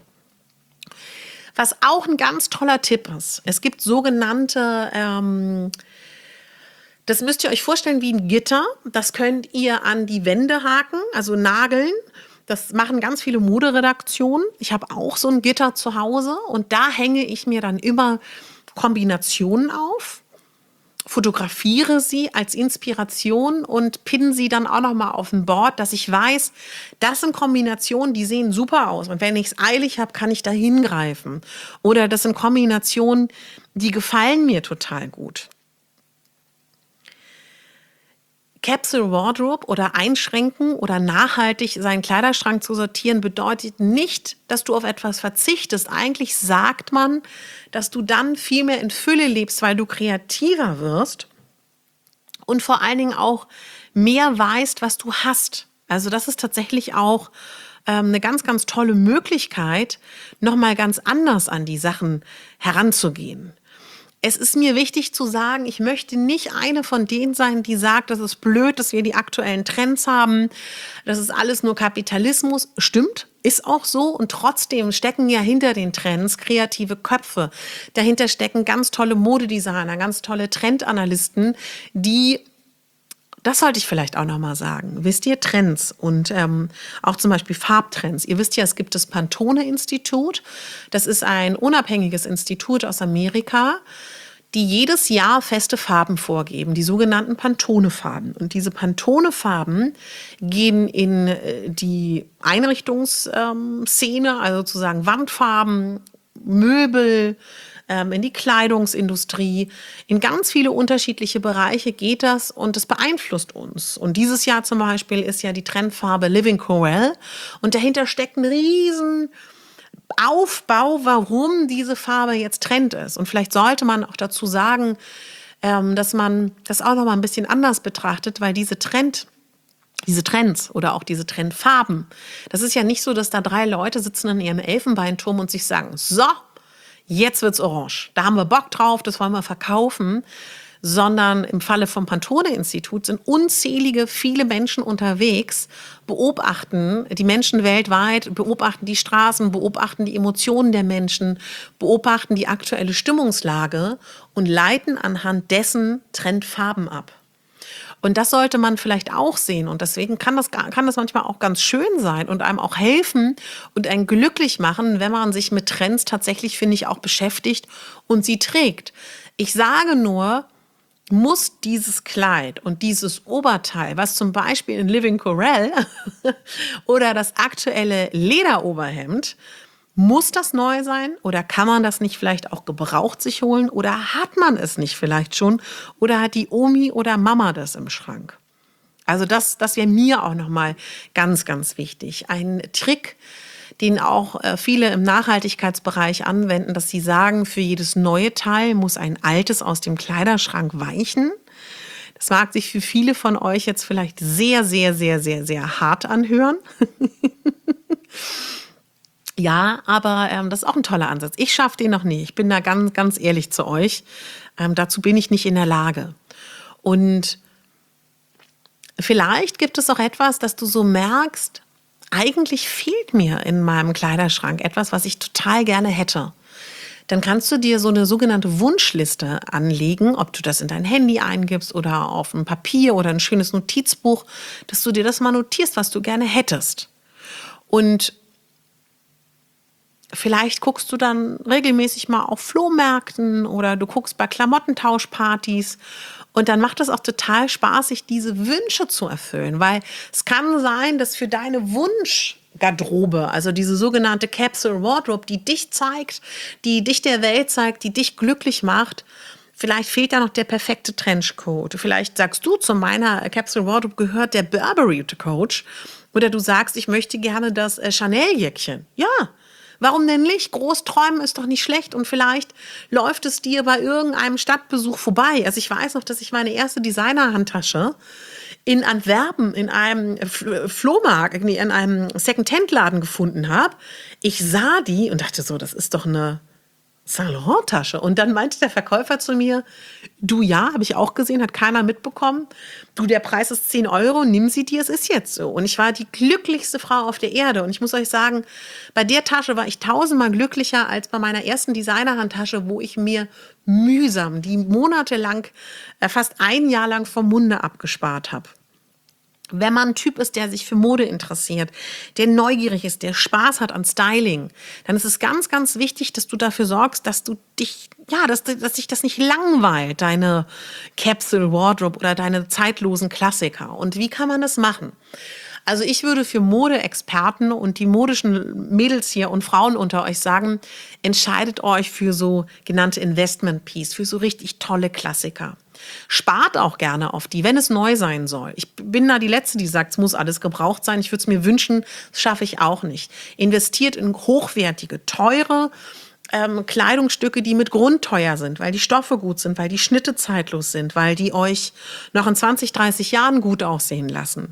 Was auch ein ganz toller Tipp ist, es gibt sogenannte... Ähm, Das müsst ihr euch vorstellen wie ein Gitter. Das könnt ihr an die Wände haken, also nageln. Das machen ganz viele Moderedaktionen. Ich habe auch so ein Gitter zu Hause und da hänge ich mir dann immer Kombinationen auf, fotografiere sie als Inspiration und pinne sie dann auch noch mal auf ein Board, dass ich weiß, das sind Kombinationen, die sehen super aus. Und wenn ich es eilig habe, kann ich da hingreifen. Oder das sind Kombinationen, die gefallen mir total gut. Capsule Wardrobe oder einschränken oder nachhaltig seinen Kleiderschrank zu sortieren bedeutet nicht, dass du auf etwas verzichtest. Eigentlich sagt man, dass du dann viel mehr in Fülle lebst, weil du kreativer wirst und vor allen Dingen auch mehr weißt, was du hast. Also das ist tatsächlich auch ähm, eine ganz, ganz tolle Möglichkeit, nochmal ganz anders an die Sachen heranzugehen. Es ist mir wichtig zu sagen, ich möchte nicht eine von denen sein, die sagt, das ist blöd, dass wir die aktuellen Trends haben. Das ist alles nur Kapitalismus. Stimmt, ist auch so. Und trotzdem stecken ja hinter den Trends kreative Köpfe. Dahinter stecken ganz tolle Modedesigner, ganz tolle Trendanalysten, die... Das sollte ich vielleicht auch noch mal sagen. Wisst ihr, Trends und ähm, auch zum Beispiel Farbtrends. Ihr wisst ja, es gibt das Pantone-Institut. Das ist ein unabhängiges Institut aus Amerika, die jedes Jahr feste Farben vorgeben, die sogenannten Pantone-Farben. Und diese Pantone-Farben gehen in äh, die Einrichtungsszene, also sozusagen Wandfarben, Möbel, in die Kleidungsindustrie, in ganz viele unterschiedliche Bereiche geht das und das beeinflusst uns. Und dieses Jahr zum Beispiel ist ja die Trendfarbe Living Coral und dahinter steckt ein riesen Aufbau, warum diese Farbe jetzt Trend ist. Und vielleicht sollte man auch dazu sagen, dass man das auch noch mal ein bisschen anders betrachtet, weil diese Trend Diese Trends oder auch diese Trendfarben, das ist ja nicht so, dass da drei Leute sitzen in ihrem Elfenbeinturm und sich sagen, so, jetzt wird's orange. Da haben wir Bock drauf, das wollen wir verkaufen. sondern im Falle vom Pantone-Institut sind unzählige, viele Menschen unterwegs, beobachten die Menschen weltweit, beobachten die Straßen, beobachten die Emotionen der Menschen, beobachten die aktuelle Stimmungslage und leiten anhand dessen Trendfarben ab. Und das sollte man vielleicht auch sehen. Und deswegen kann das, kann das manchmal auch ganz schön sein und einem auch helfen und einen glücklich machen, wenn man sich mit Trends tatsächlich, finde ich, auch beschäftigt und sie trägt. Ich sage nur, muss dieses Kleid und dieses Oberteil, was zum Beispiel in Living Corral oder das aktuelle Lederoberhemd, muss das neu sein oder kann man das nicht vielleicht auch gebraucht sich holen oder hat man es nicht vielleicht schon oder hat die Omi oder Mama das im Schrank? Also das, das wäre mir auch nochmal ganz, ganz wichtig. Ein Trick, den auch äh, viele im Nachhaltigkeitsbereich anwenden, dass sie sagen, für jedes neue Teil muss ein altes aus dem Kleiderschrank weichen. Das mag sich für viele von euch jetzt vielleicht sehr, sehr, sehr, sehr, sehr hart anhören. Ja, aber ähm, das ist auch ein toller Ansatz. Ich schaffe den noch nie. Ich bin da ganz, ganz ehrlich zu euch. Ähm, dazu bin ich nicht in der Lage. Und vielleicht gibt es auch etwas, dass du so merkst, eigentlich fehlt mir in meinem Kleiderschrank etwas, was ich total gerne hätte. Dann kannst du dir so eine sogenannte Wunschliste anlegen, ob du das in dein Handy eingibst oder auf ein Papier oder ein schönes Notizbuch, dass du dir das mal notierst, was du gerne hättest. Und vielleicht guckst du dann regelmäßig mal auf Flohmärkten oder du guckst bei Klamottentauschpartys und dann macht es auch total Spaß, sich diese Wünsche zu erfüllen, weil es kann sein, dass für deine Wunschgarderobe, also diese sogenannte Capsule Wardrobe, die dich zeigt, die dich der Welt zeigt, die dich glücklich macht, vielleicht fehlt da noch der perfekte Trenchcoat. Vielleicht sagst du, zu meiner Capsule Wardrobe gehört der Burberry Coach oder du sagst, ich möchte gerne das äh, Chanel-Jäckchen. Ja, warum denn nicht? Groß träumen ist doch nicht schlecht und vielleicht läuft es dir bei irgendeinem Stadtbesuch vorbei. Also ich weiß noch, dass ich meine erste Designer-Handtasche in Antwerpen in einem Flohmarkt, nee, in einem Second-Hand-Laden gefunden habe. Ich sah die und dachte so, das ist doch eine Saint Laurent-Tasche. Und dann meinte der Verkäufer zu mir, du, ja, habe ich auch gesehen, hat keiner mitbekommen. Du, der Preis ist zehn Euro, nimm sie dir, es ist jetzt so. Und ich war die glücklichste Frau auf der Erde. Und ich muss euch sagen, bei der Tasche war ich tausendmal glücklicher als bei meiner ersten Designerhandtasche, wo ich mir mühsam, die monatelang, äh, fast ein Jahr lang vom Munde abgespart habe. Wenn man ein Typ ist, der sich für Mode interessiert, der neugierig ist, der Spaß hat an Styling, dann ist es ganz, ganz wichtig, dass du dafür sorgst, dass du dich, ja, dass, dass dich das nicht langweilt, deine Capsule Wardrobe oder deine zeitlosen Klassiker. Und wie kann man das machen? Also ich würde für Modeexperten und die modischen Mädels hier und Frauen unter euch sagen, entscheidet euch für so genannte Investment Piece, für so richtig tolle Klassiker. Spart auch gerne auf die, wenn es neu sein soll. Ich bin da die Letzte, die sagt, es muss alles gebraucht sein. Ich würde es mir wünschen, das schaffe ich auch nicht. Investiert in hochwertige, teure ähm, Kleidungsstücke, die mit Grund teuer sind, weil die Stoffe gut sind, weil die Schnitte zeitlos sind, weil die euch noch in zwanzig, dreißig Jahren gut aussehen lassen.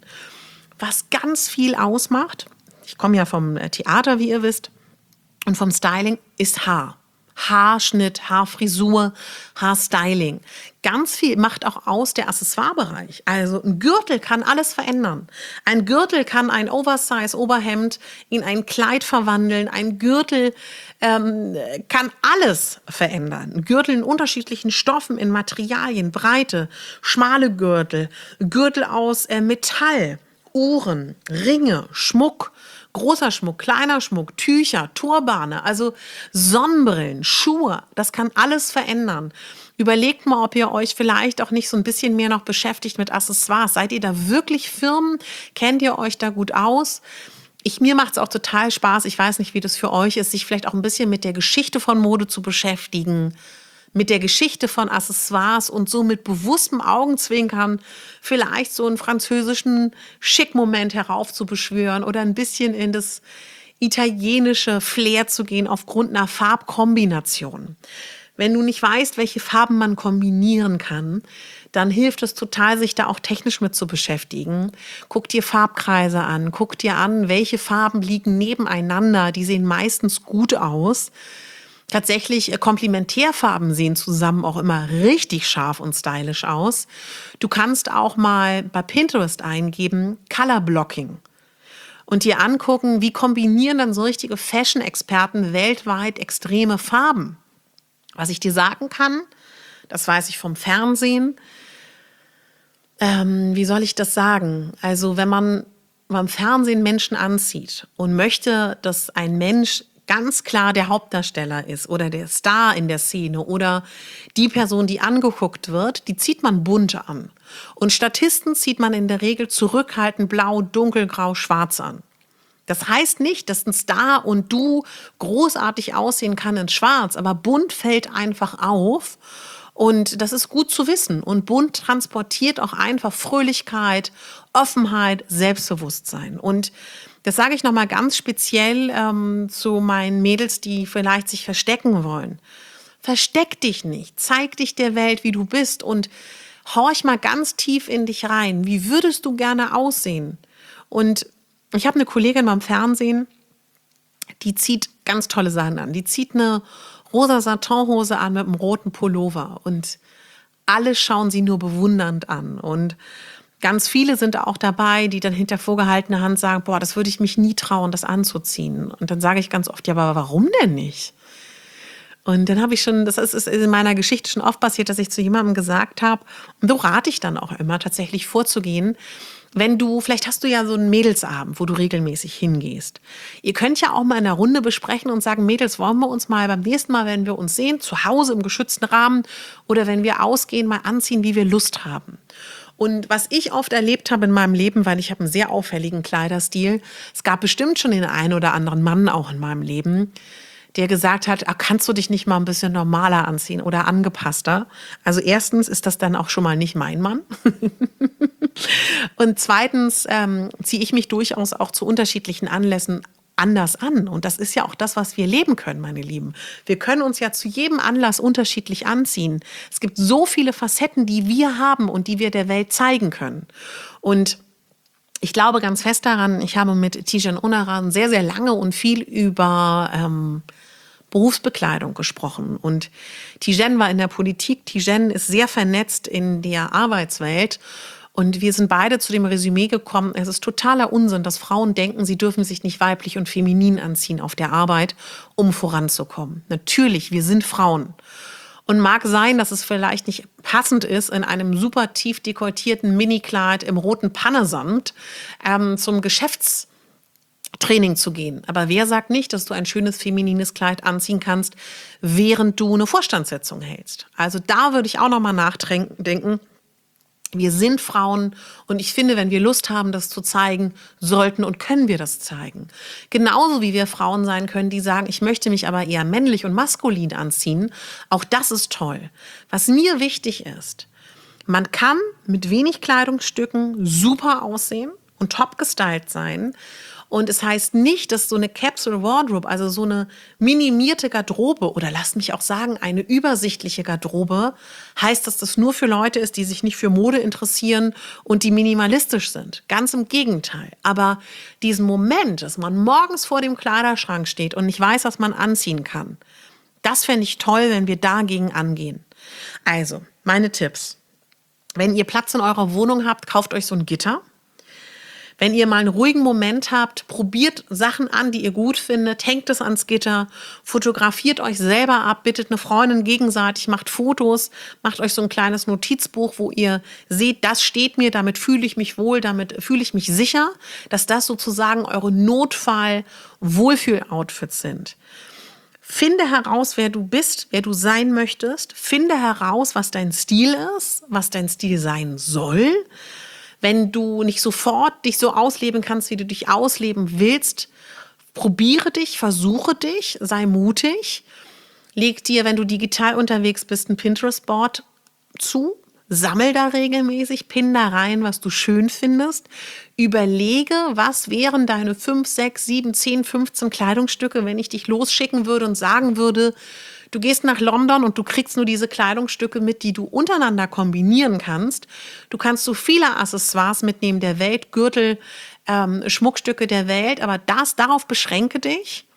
Was ganz viel ausmacht, ich komme ja vom Theater, wie ihr wisst, und vom Styling, ist Haar. Haarschnitt, Haarfrisur, Haarstyling. Ganz viel macht auch aus der Accessoirebereich. Also ein Gürtel kann alles verändern. Ein Gürtel kann ein Oversize-Oberhemd in ein Kleid verwandeln. Ein Gürtel ähm, kann alles verändern. Ein Gürtel in unterschiedlichen Stoffen, in Materialien, Breite, schmale Gürtel, Gürtel aus äh, Metall, Uhren, Ringe, Schmuck, großer Schmuck, kleiner Schmuck, Tücher, Turbane, also Sonnenbrillen, Schuhe, das kann alles verändern. Überlegt mal, ob ihr euch vielleicht auch nicht so ein bisschen mehr noch beschäftigt mit Accessoires. Seid ihr da wirklich Firmen? Kennt ihr euch da gut aus? Ich, mir macht es auch total Spaß, ich weiß nicht, wie das für euch ist, sich vielleicht auch ein bisschen mit der Geschichte von Mode zu beschäftigen, mit der Geschichte von Accessoires und so mit bewusstem Augenzwinkern vielleicht so einen französischen Schick-Moment heraufzubeschwören oder ein bisschen in das italienische Flair zu gehen aufgrund einer Farbkombination. Wenn du nicht weißt, welche Farben man kombinieren kann, dann hilft es total, sich da auch technisch mit zu beschäftigen. Guck dir Farbkreise an, guck dir an, welche Farben liegen nebeneinander, die sehen meistens gut aus. Tatsächlich, äh, Komplementärfarben sehen zusammen auch immer richtig scharf und stylisch aus. Du kannst auch mal bei Pinterest eingeben, Color Blocking. Und dir angucken, wie kombinieren dann so richtige Fashion-Experten weltweit extreme Farben. Was ich dir sagen kann, das weiß ich vom Fernsehen. Ähm, wie soll ich das sagen? Also wenn man beim Fernsehen Menschen anzieht und möchte, dass ein Mensch ganz klar der Hauptdarsteller ist oder der Star in der Szene oder die Person, die angeguckt wird, die zieht man bunt an. Und Statisten zieht man in der Regel zurückhaltend blau, dunkelgrau, schwarz an. Das heißt nicht, dass ein Star und du großartig aussehen kann in schwarz, aber bunt fällt einfach auf. Und das ist gut zu wissen. Und bunt transportiert auch einfach Fröhlichkeit, Offenheit, Selbstbewusstsein. Und das sage ich nochmal ganz speziell ähm, zu meinen Mädels, die vielleicht sich verstecken wollen. Versteck dich nicht. Zeig dich der Welt, wie du bist. Und horch mal ganz tief in dich rein. Wie würdest du gerne aussehen? Und ich habe eine Kollegin beim Fernsehen, die zieht ganz tolle Sachen an. Die zieht eine rosa Satinhose an mit einem roten Pullover und alle schauen sie nur bewundernd an. Und ganz viele sind auch dabei, die dann hinter vorgehaltener Hand sagen, boah, das würde ich mich nie trauen, das anzuziehen. Und dann sage ich ganz oft, ja, aber warum denn nicht? Und dann habe ich schon, das ist in meiner Geschichte schon oft passiert, dass ich zu jemandem gesagt habe, und so rate ich dann auch immer, tatsächlich vorzugehen, wenn du, vielleicht hast du ja so einen Mädelsabend, wo du regelmäßig hingehst. Ihr könnt ja auch mal in einer Runde besprechen und sagen, Mädels, wollen wir uns mal beim nächsten Mal, wenn wir uns sehen, zu Hause im geschützten Rahmen oder wenn wir ausgehen, mal anziehen, wie wir Lust haben. Und was ich oft erlebt habe in meinem Leben, weil ich habe einen sehr auffälligen Kleiderstil, es gab bestimmt schon den einen oder anderen Mann auch in meinem Leben, der gesagt hat, ah, kannst du dich nicht mal ein bisschen normaler anziehen oder angepasster? Also erstens ist das dann auch schon mal nicht mein Mann. Und zweitens ähm, ziehe ich mich durchaus auch zu unterschiedlichen Anlässen anders an. Und das ist ja auch das, was wir leben können, meine Lieben. Wir können uns ja zu jedem Anlass unterschiedlich anziehen. Es gibt so viele Facetten, die wir haben und die wir der Welt zeigen können. Und ich glaube ganz fest daran, ich habe mit Tijen Onaran sehr, sehr lange und viel über ähm, Berufsbekleidung gesprochen. Und Tijen war in der Politik, Tijen ist sehr vernetzt in der Arbeitswelt. Und wir sind beide zu dem Resümee gekommen, es ist totaler Unsinn, dass Frauen denken, sie dürfen sich nicht weiblich und feminin anziehen auf der Arbeit, um voranzukommen. Natürlich, wir sind Frauen. Und mag sein, dass es vielleicht nicht passend ist, in einem super tief dekolletierten Minikleid im roten Pannesamt ähm, zum Geschäftstraining zu gehen. Aber wer sagt nicht, dass du ein schönes feminines Kleid anziehen kannst, während du eine Vorstandssitzung hältst? Also da würde ich auch noch mal nachdenken. Wir sind Frauen und ich finde, wenn wir Lust haben, das zu zeigen, sollten und können wir das zeigen. Genauso wie wir Frauen sein können, die sagen, ich möchte mich aber eher männlich und maskulin anziehen. Auch das ist toll. Was mir wichtig ist, man kann mit wenig Kleidungsstücken super aussehen und top gestylt sein. Und es heißt nicht, dass so eine Capsule Wardrobe, also so eine minimierte Garderobe oder lasst mich auch sagen, eine übersichtliche Garderobe, heißt, dass das nur für Leute ist, die sich nicht für Mode interessieren und die minimalistisch sind. Ganz im Gegenteil. Aber diesen Moment, dass man morgens vor dem Kleiderschrank steht und nicht weiß, was man anziehen kann, das fände ich toll, wenn wir dagegen angehen. Also, meine Tipps. Wenn ihr Platz in eurer Wohnung habt, kauft euch so ein Gitter. Wenn ihr mal einen ruhigen Moment habt, probiert Sachen an, die ihr gut findet, hängt es ans Gitter, fotografiert euch selber ab, bittet eine Freundin gegenseitig, macht Fotos, macht euch so ein kleines Notizbuch, wo ihr seht, das steht mir, damit fühle ich mich wohl, damit fühle ich mich sicher, dass das sozusagen eure Notfall-Wohlfühl-Outfits sind. Finde heraus, wer du bist, wer du sein möchtest. Finde heraus, was dein Stil ist, was dein Stil sein soll. Wenn du nicht sofort dich so ausleben kannst, wie du dich ausleben willst, probiere dich, versuche dich, sei mutig. Leg dir, wenn du digital unterwegs bist, ein Pinterest-Board zu. Sammel da regelmäßig, pin da rein, was du schön findest. Überlege, was wären deine fünf, sechs, sieben, zehn, fünfzehn Kleidungsstücke, wenn ich dich losschicken würde und sagen würde, du gehst nach London und du kriegst nur diese Kleidungsstücke mit, die du untereinander kombinieren kannst. Du kannst so viele Accessoires mitnehmen der Welt, Gürtel, ähm, Schmuckstücke der Welt, aber das, darauf beschränke dich.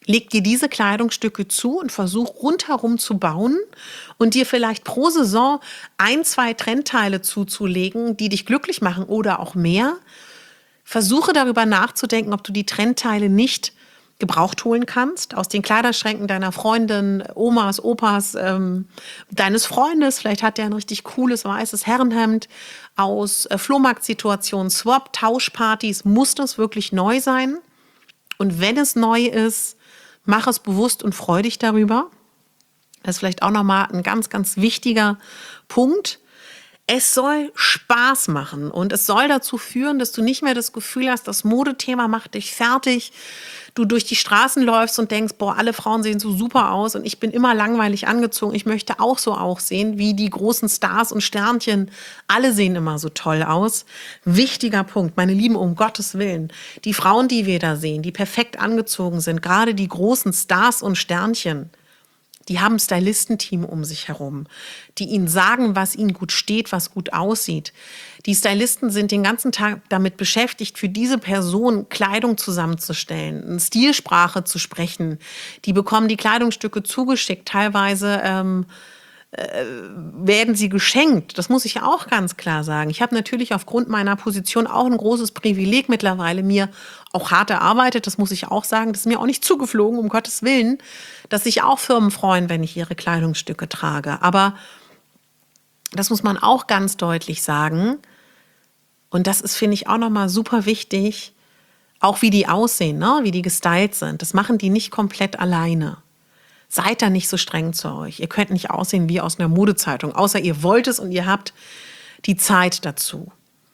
Leg dir diese Kleidungsstücke zu und versuch rundherum zu bauen und dir vielleicht pro Saison ein, zwei Trendteile zuzulegen, die dich glücklich machen oder auch mehr. Versuche darüber nachzudenken, ob du die Trendteile nicht gebraucht holen kannst, aus den Kleiderschränken deiner Freundin, Omas, Opas, ähm, deines Freundes. Vielleicht hat der ein richtig cooles weißes Herrenhemd aus äh, Flohmarktsituationen, Swap, Tauschpartys. Muss das wirklich neu sein? Und wenn es neu ist, mach es bewusst und freu dich darüber. Das ist vielleicht auch nochmal ein ganz, ganz wichtiger Punkt. Es soll Spaß machen und es soll dazu führen, dass du nicht mehr das Gefühl hast, das Modethema macht dich fertig. Du durch die Straßen läufst und denkst, boah, alle Frauen sehen so super aus und ich bin immer langweilig angezogen. Ich möchte auch so aussehen wie die großen Stars und Sternchen. Alle sehen immer so toll aus. Wichtiger Punkt, meine Lieben, um Gottes Willen. Die Frauen, die wir da sehen, die perfekt angezogen sind, gerade die großen Stars und Sternchen, die haben ein Stylistenteam um sich herum, die ihnen sagen, was ihnen gut steht, was gut aussieht. Die Stylisten sind den ganzen Tag damit beschäftigt, für diese Person Kleidung zusammenzustellen, eine Stilsprache zu sprechen. Die bekommen die Kleidungsstücke zugeschickt, teilweise ähm, äh, werden sie geschenkt. Das muss ich ja auch ganz klar sagen. Ich habe natürlich aufgrund meiner Position auch ein großes Privileg mittlerweile, mir auch hart erarbeitet, das muss ich auch sagen, das ist mir auch nicht zugeflogen, um Gottes Willen, dass sich auch Firmen freuen, wenn ich ihre Kleidungsstücke trage. Aber das muss man auch ganz deutlich sagen. Und das ist, finde ich, auch nochmal super wichtig, auch wie die aussehen, ne? Wie die gestylt sind. Das machen die nicht komplett alleine. Seid da nicht so streng zu euch. Ihr könnt nicht aussehen wie aus einer Modezeitung, außer ihr wollt es und ihr habt die Zeit dazu.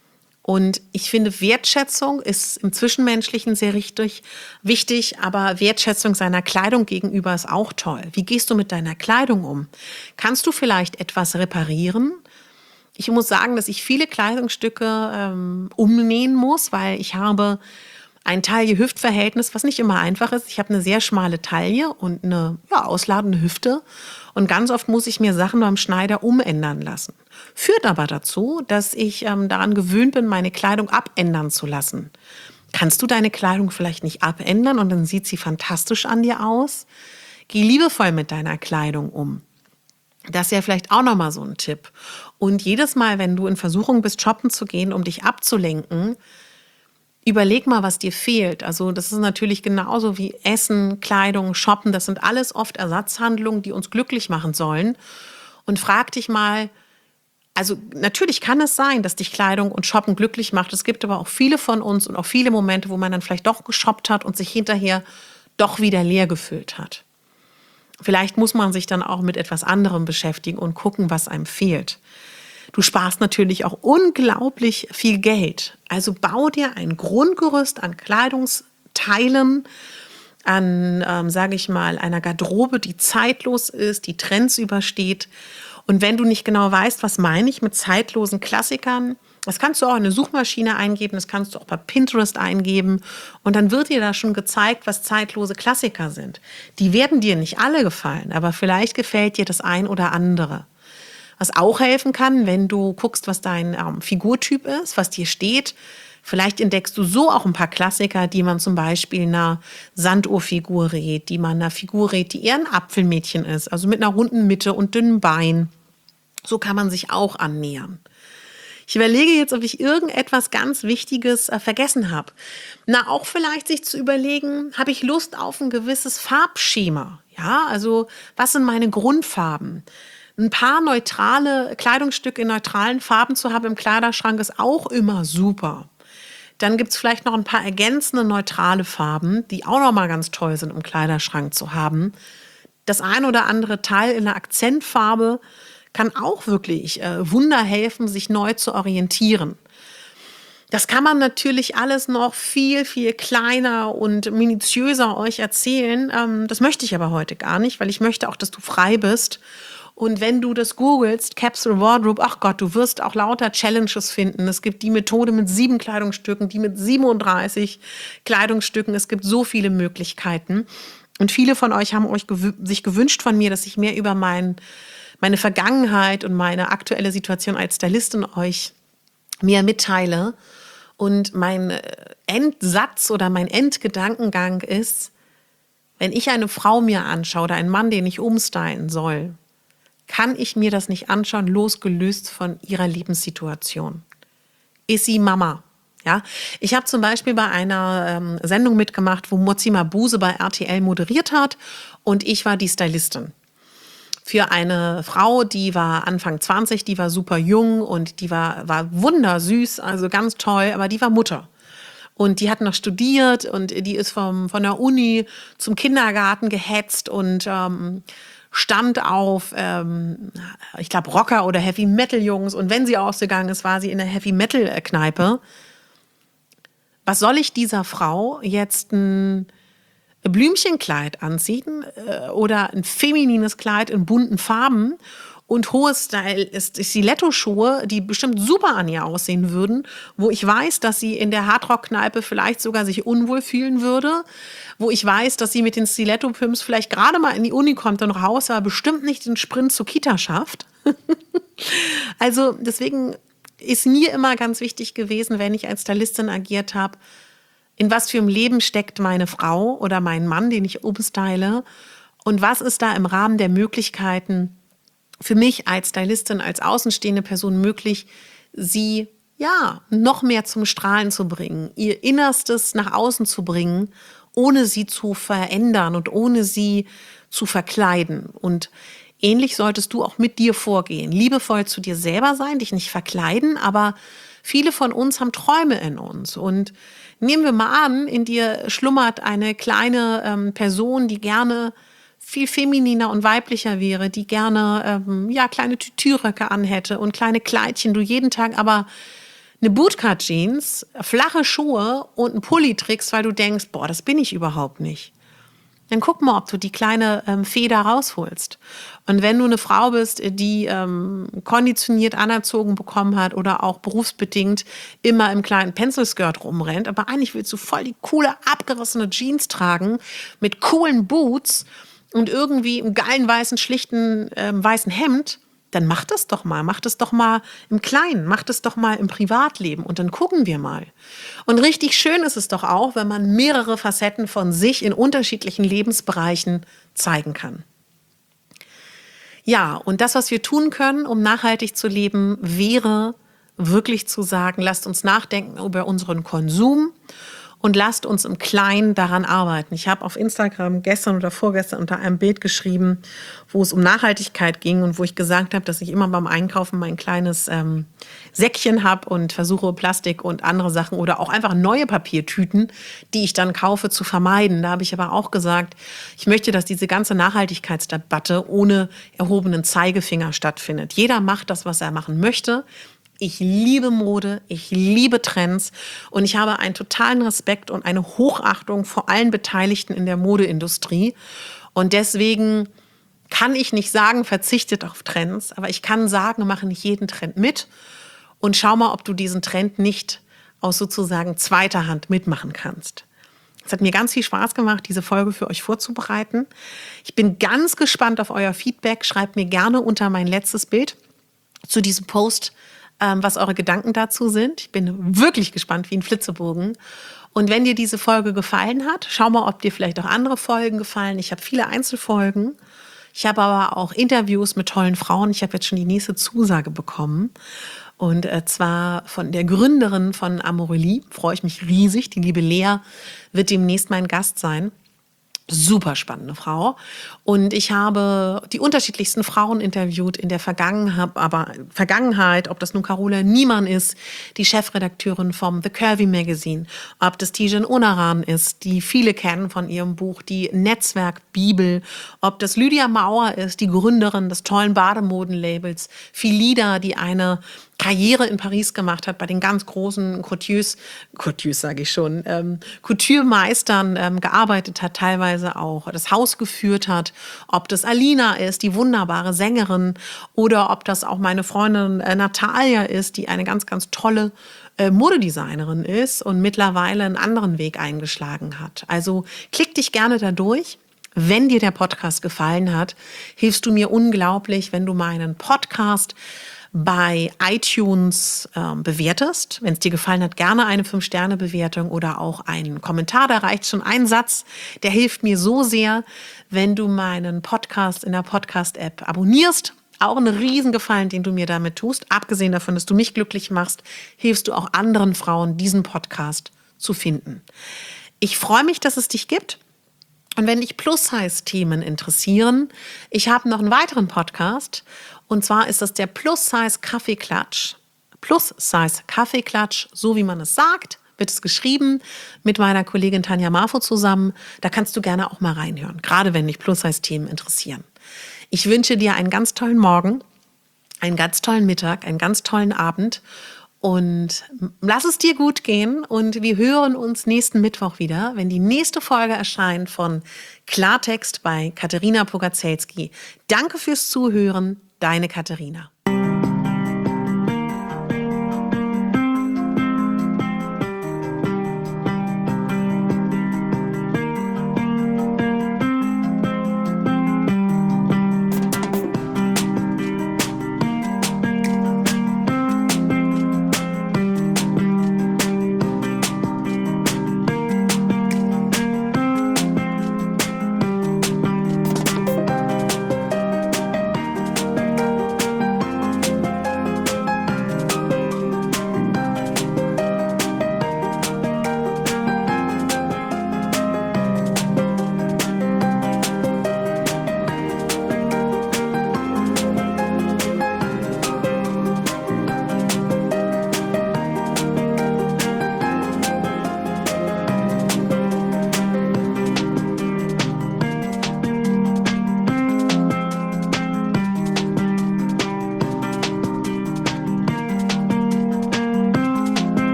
Und ich finde, Wertschätzung ist im Zwischenmenschlichen sehr richtig, wichtig, aber Wertschätzung seiner Kleidung gegenüber ist auch toll. Wie gehst du mit deiner Kleidung um? Kannst du vielleicht etwas reparieren? Ich muss sagen, dass ich viele Kleidungsstücke ähm, umnähen muss, weil ich habe ein Taille-Hüft-Verhältnis, was nicht immer einfach ist. Ich habe eine sehr schmale Taille und eine ja, ausladende Hüfte. Und ganz oft muss ich mir Sachen beim Schneider umändern lassen. Führt aber dazu, dass ich ähm, daran gewöhnt bin, meine Kleidung abändern zu lassen. Kannst du deine Kleidung vielleicht nicht abändern und dann sieht sie fantastisch an dir aus? Geh liebevoll mit deiner Kleidung um. Das ist ja vielleicht auch nochmal so ein Tipp. Und jedes Mal, wenn du in Versuchung bist, shoppen zu gehen, um dich abzulenken, überleg mal, was dir fehlt. Also das ist natürlich genauso wie Essen, Kleidung, Shoppen. Das sind alles oft Ersatzhandlungen, die uns glücklich machen sollen. Und frag dich mal, also natürlich kann es sein, dass dich Kleidung und Shoppen glücklich macht. Es gibt aber auch viele von uns und auch viele Momente, wo man dann vielleicht doch geshoppt hat und sich hinterher doch wieder leer gefühlt hat. Vielleicht muss man sich dann auch mit etwas anderem beschäftigen und gucken, was einem fehlt. Du sparst natürlich auch unglaublich viel Geld. Also bau dir ein Grundgerüst an Kleidungsteilen, an, ähm, sage ich mal, einer Garderobe, die zeitlos ist, die Trends übersteht. Und wenn du nicht genau weißt, was meine ich mit zeitlosen Klassikern, das kannst du auch in eine Suchmaschine eingeben, das kannst du auch bei Pinterest eingeben. Und dann wird dir da schon gezeigt, was zeitlose Klassiker sind. Die werden dir nicht alle gefallen, aber vielleicht gefällt dir das ein oder andere. Was auch helfen kann, wenn du guckst, was dein ähm, Figurtyp ist, was dir steht. Vielleicht entdeckst du so auch ein paar Klassiker, die man zum Beispiel einer Sanduhrfigur rät, die man einer Figur rät, die eher ein Apfelmädchen ist, also mit einer runden Mitte und dünnen Beinen. So kann man sich auch annähern. Ich überlege jetzt, ob ich irgendetwas ganz Wichtiges äh, vergessen habe. Na, auch vielleicht sich zu überlegen, habe ich Lust auf ein gewisses Farbschema? Ja, also was sind meine Grundfarben? Ein paar neutrale Kleidungsstücke in neutralen Farben zu haben im Kleiderschrank ist auch immer super. Dann gibt es vielleicht noch ein paar ergänzende neutrale Farben, die auch noch mal ganz toll sind, im Kleiderschrank zu haben. Das ein oder andere Teil in einer Akzentfarbe kann auch wirklich äh, Wunder helfen, sich neu zu orientieren. Das kann man natürlich alles noch viel, viel kleiner und minutiöser euch erzählen. Ähm, das möchte ich aber heute gar nicht, weil ich möchte auch, dass du frei bist. Und wenn du das googelst, Capsule Wardrobe, ach Gott, du wirst auch lauter Challenges finden. Es gibt die Methode mit sieben Kleidungsstücken, die mit siebenunddreißig Kleidungsstücken. Es gibt so viele Möglichkeiten. Und viele von euch haben euch gewü- sich gewünscht von mir, dass ich mehr über mein, meine Vergangenheit und meine aktuelle Situation als Stylistin euch mehr mitteile. Und mein Endsatz oder mein Endgedankengang ist, Wenn ich eine Frau mir anschaue oder einen Mann, den ich umstylen soll, kann ich mir das nicht anschauen, losgelöst von ihrer Lebenssituation. Ist sie Mama? Ja, ich habe zum Beispiel bei einer ähm, Sendung mitgemacht, wo Mozi Mabuse bei R T L moderiert hat und ich war die Stylistin. Für eine Frau, die war Anfang zwanzig, die war super jung und die war, war wundersüß, also ganz toll, aber die war Mutter. Und die hat noch studiert und die ist vom, von der Uni zum Kindergarten gehetzt und ähm, stand auf, ähm, ich glaube, Rocker- oder Heavy-Metal-Jungs. Und wenn sie ausgegangen ist, war sie in der Heavy-Metal-Kneipe. Was soll ich dieser Frau jetzt ein Blümchenkleid anziehen äh, oder ein feminines Kleid in bunten Farben und hohe Stiletto-Schuhe, die bestimmt super an ihr aussehen würden, wo ich weiß, dass sie in der Hardrock-Kneipe vielleicht sogar sich unwohl fühlen würde, wo ich weiß, dass sie mit den Stiletto-Pimps vielleicht gerade mal in die Uni kommt und raus, aber bestimmt nicht den Sprint zur Kita schafft. Also deswegen ist mir immer ganz wichtig gewesen, wenn ich als Stylistin agiert habe, in was für einem Leben steckt meine Frau oder mein Mann, den ich umstyle, und was ist da im Rahmen der Möglichkeiten für mich als Stylistin, als außenstehende Person möglich, sie ja noch mehr zum Strahlen zu bringen, ihr Innerstes nach außen zu bringen, ohne sie zu verändern und ohne sie zu verkleiden. Und ähnlich solltest du auch mit dir vorgehen. Liebevoll zu dir selber sein, dich nicht verkleiden, aber viele von uns haben Träume in uns. Und nehmen wir mal an, in dir schlummert eine kleine ähm, Person, die gerne viel femininer und weiblicher wäre, die gerne ähm, ja, kleine Tütüröcke anhätte und kleine Kleidchen, du jeden Tag aber eine Bootcut-Jeans, flache Schuhe und einen Pulli trägst, weil du denkst, boah, das bin ich überhaupt nicht. Dann guck mal, ob du die kleine ähm, Feder rausholst. Und wenn du eine Frau bist, die ähm, konditioniert anerzogen bekommen hat oder auch berufsbedingt immer im kleinen Pencilskirt rumrennt, aber eigentlich willst du voll die coole, abgerissene Jeans tragen mit coolen Boots und irgendwie im geilen, weißen, schlichten, ähm, weißen Hemd, dann mach das doch mal. Mach das doch mal im Kleinen. Mach das doch mal im Privatleben. Und dann gucken wir mal. Und richtig schön ist es doch auch, wenn man mehrere Facetten von sich in unterschiedlichen Lebensbereichen zeigen kann. Ja, und das, was wir tun können, um nachhaltig zu leben, wäre wirklich zu sagen, lasst uns nachdenken über unseren Konsum und lasst uns im Kleinen daran arbeiten. Ich habe auf Instagram gestern oder vorgestern unter einem Bild geschrieben, wo es um Nachhaltigkeit ging und wo ich gesagt habe, dass ich immer beim Einkaufen mein kleines ähm, Säckchen habe und versuche, Plastik und andere Sachen oder auch einfach neue Papiertüten, die ich dann kaufe, zu vermeiden. Da habe ich aber auch gesagt, ich möchte, dass diese ganze Nachhaltigkeitsdebatte ohne erhobenen Zeigefinger stattfindet. Jeder macht das, was er machen möchte. Ich liebe Mode, ich liebe Trends und ich habe einen totalen Respekt und eine Hochachtung vor allen Beteiligten in der Modeindustrie. Und deswegen kann ich nicht sagen, verzichtet auf Trends, aber ich kann sagen, mache nicht jeden Trend mit und schau mal, ob du diesen Trend nicht aus sozusagen zweiter Hand mitmachen kannst. Es hat mir ganz viel Spaß gemacht, diese Folge für euch vorzubereiten. Ich bin ganz gespannt auf euer Feedback. Schreibt mir gerne unter mein letztes Bild zu diesem Post, was eure Gedanken dazu sind. Ich bin wirklich gespannt wie ein Flitzebogen. Und wenn dir diese Folge gefallen hat, schau mal, ob dir vielleicht auch andere Folgen gefallen. Ich habe viele Einzelfolgen. Ich habe aber auch Interviews mit tollen Frauen. Ich habe jetzt schon die nächste Zusage bekommen. Und äh, zwar von der Gründerin von Amorelie. Freue ich mich riesig. Die liebe Lea wird demnächst mein Gast sein. Super spannende Frau. Und ich habe die unterschiedlichsten Frauen interviewt in der Vergangenheit, aber Vergangenheit, ob das nun Carola Niemann ist, die Chefredakteurin vom The Curvy Magazine, ob das Tijen Onaran ist, die viele kennen von ihrem Buch, die Netzwerk-Bibel, ob das Lydia Mauer ist, die Gründerin des tollen Bademodenlabels Philida, die eine Karriere in Paris gemacht hat bei den ganz großen Coutures, Coutures sage ich schon, ähm, Couture-Meistern ähm, gearbeitet hat, teilweise auch das Haus geführt hat, ob das Alina ist, die wunderbare Sängerin, oder ob das auch meine Freundin äh, Natalia ist, die eine ganz, ganz tolle äh, Modedesignerin ist und mittlerweile einen anderen Weg eingeschlagen hat. Also klick dich gerne da durch. Wenn dir der Podcast gefallen hat, hilfst du mir unglaublich, wenn du meinen Podcast bei iTunes äh, bewertest. Wenn es dir gefallen hat, gerne eine fünf Sterne Bewertung oder auch einen Kommentar. Da reicht schon ein Satz. Der hilft mir so sehr, wenn du meinen Podcast in der Podcast-App abonnierst. Auch ein Riesengefallen, den du mir damit tust. Abgesehen davon, dass du mich glücklich machst, hilfst du auch anderen Frauen, diesen Podcast zu finden. Ich freue mich, dass es dich gibt. Und wenn dich Plus-Size-Themen interessieren, ich habe noch einen weiteren Podcast. Und zwar ist das der Plus-Size-Kaffeeklatsch. Plus-Size-Kaffeeklatsch, so wie man es sagt, wird es geschrieben, mit meiner Kollegin Tanja Marfo zusammen. Da kannst du gerne auch mal reinhören, gerade wenn dich Plus-Size-Themen interessieren. Ich wünsche dir einen ganz tollen Morgen, einen ganz tollen Mittag, einen ganz tollen Abend und lass es dir gut gehen und wir hören uns nächsten Mittwoch wieder, wenn die nächste Folge erscheint von Klartext bei Katharina Pogacelski. Danke fürs Zuhören, deine Katharina.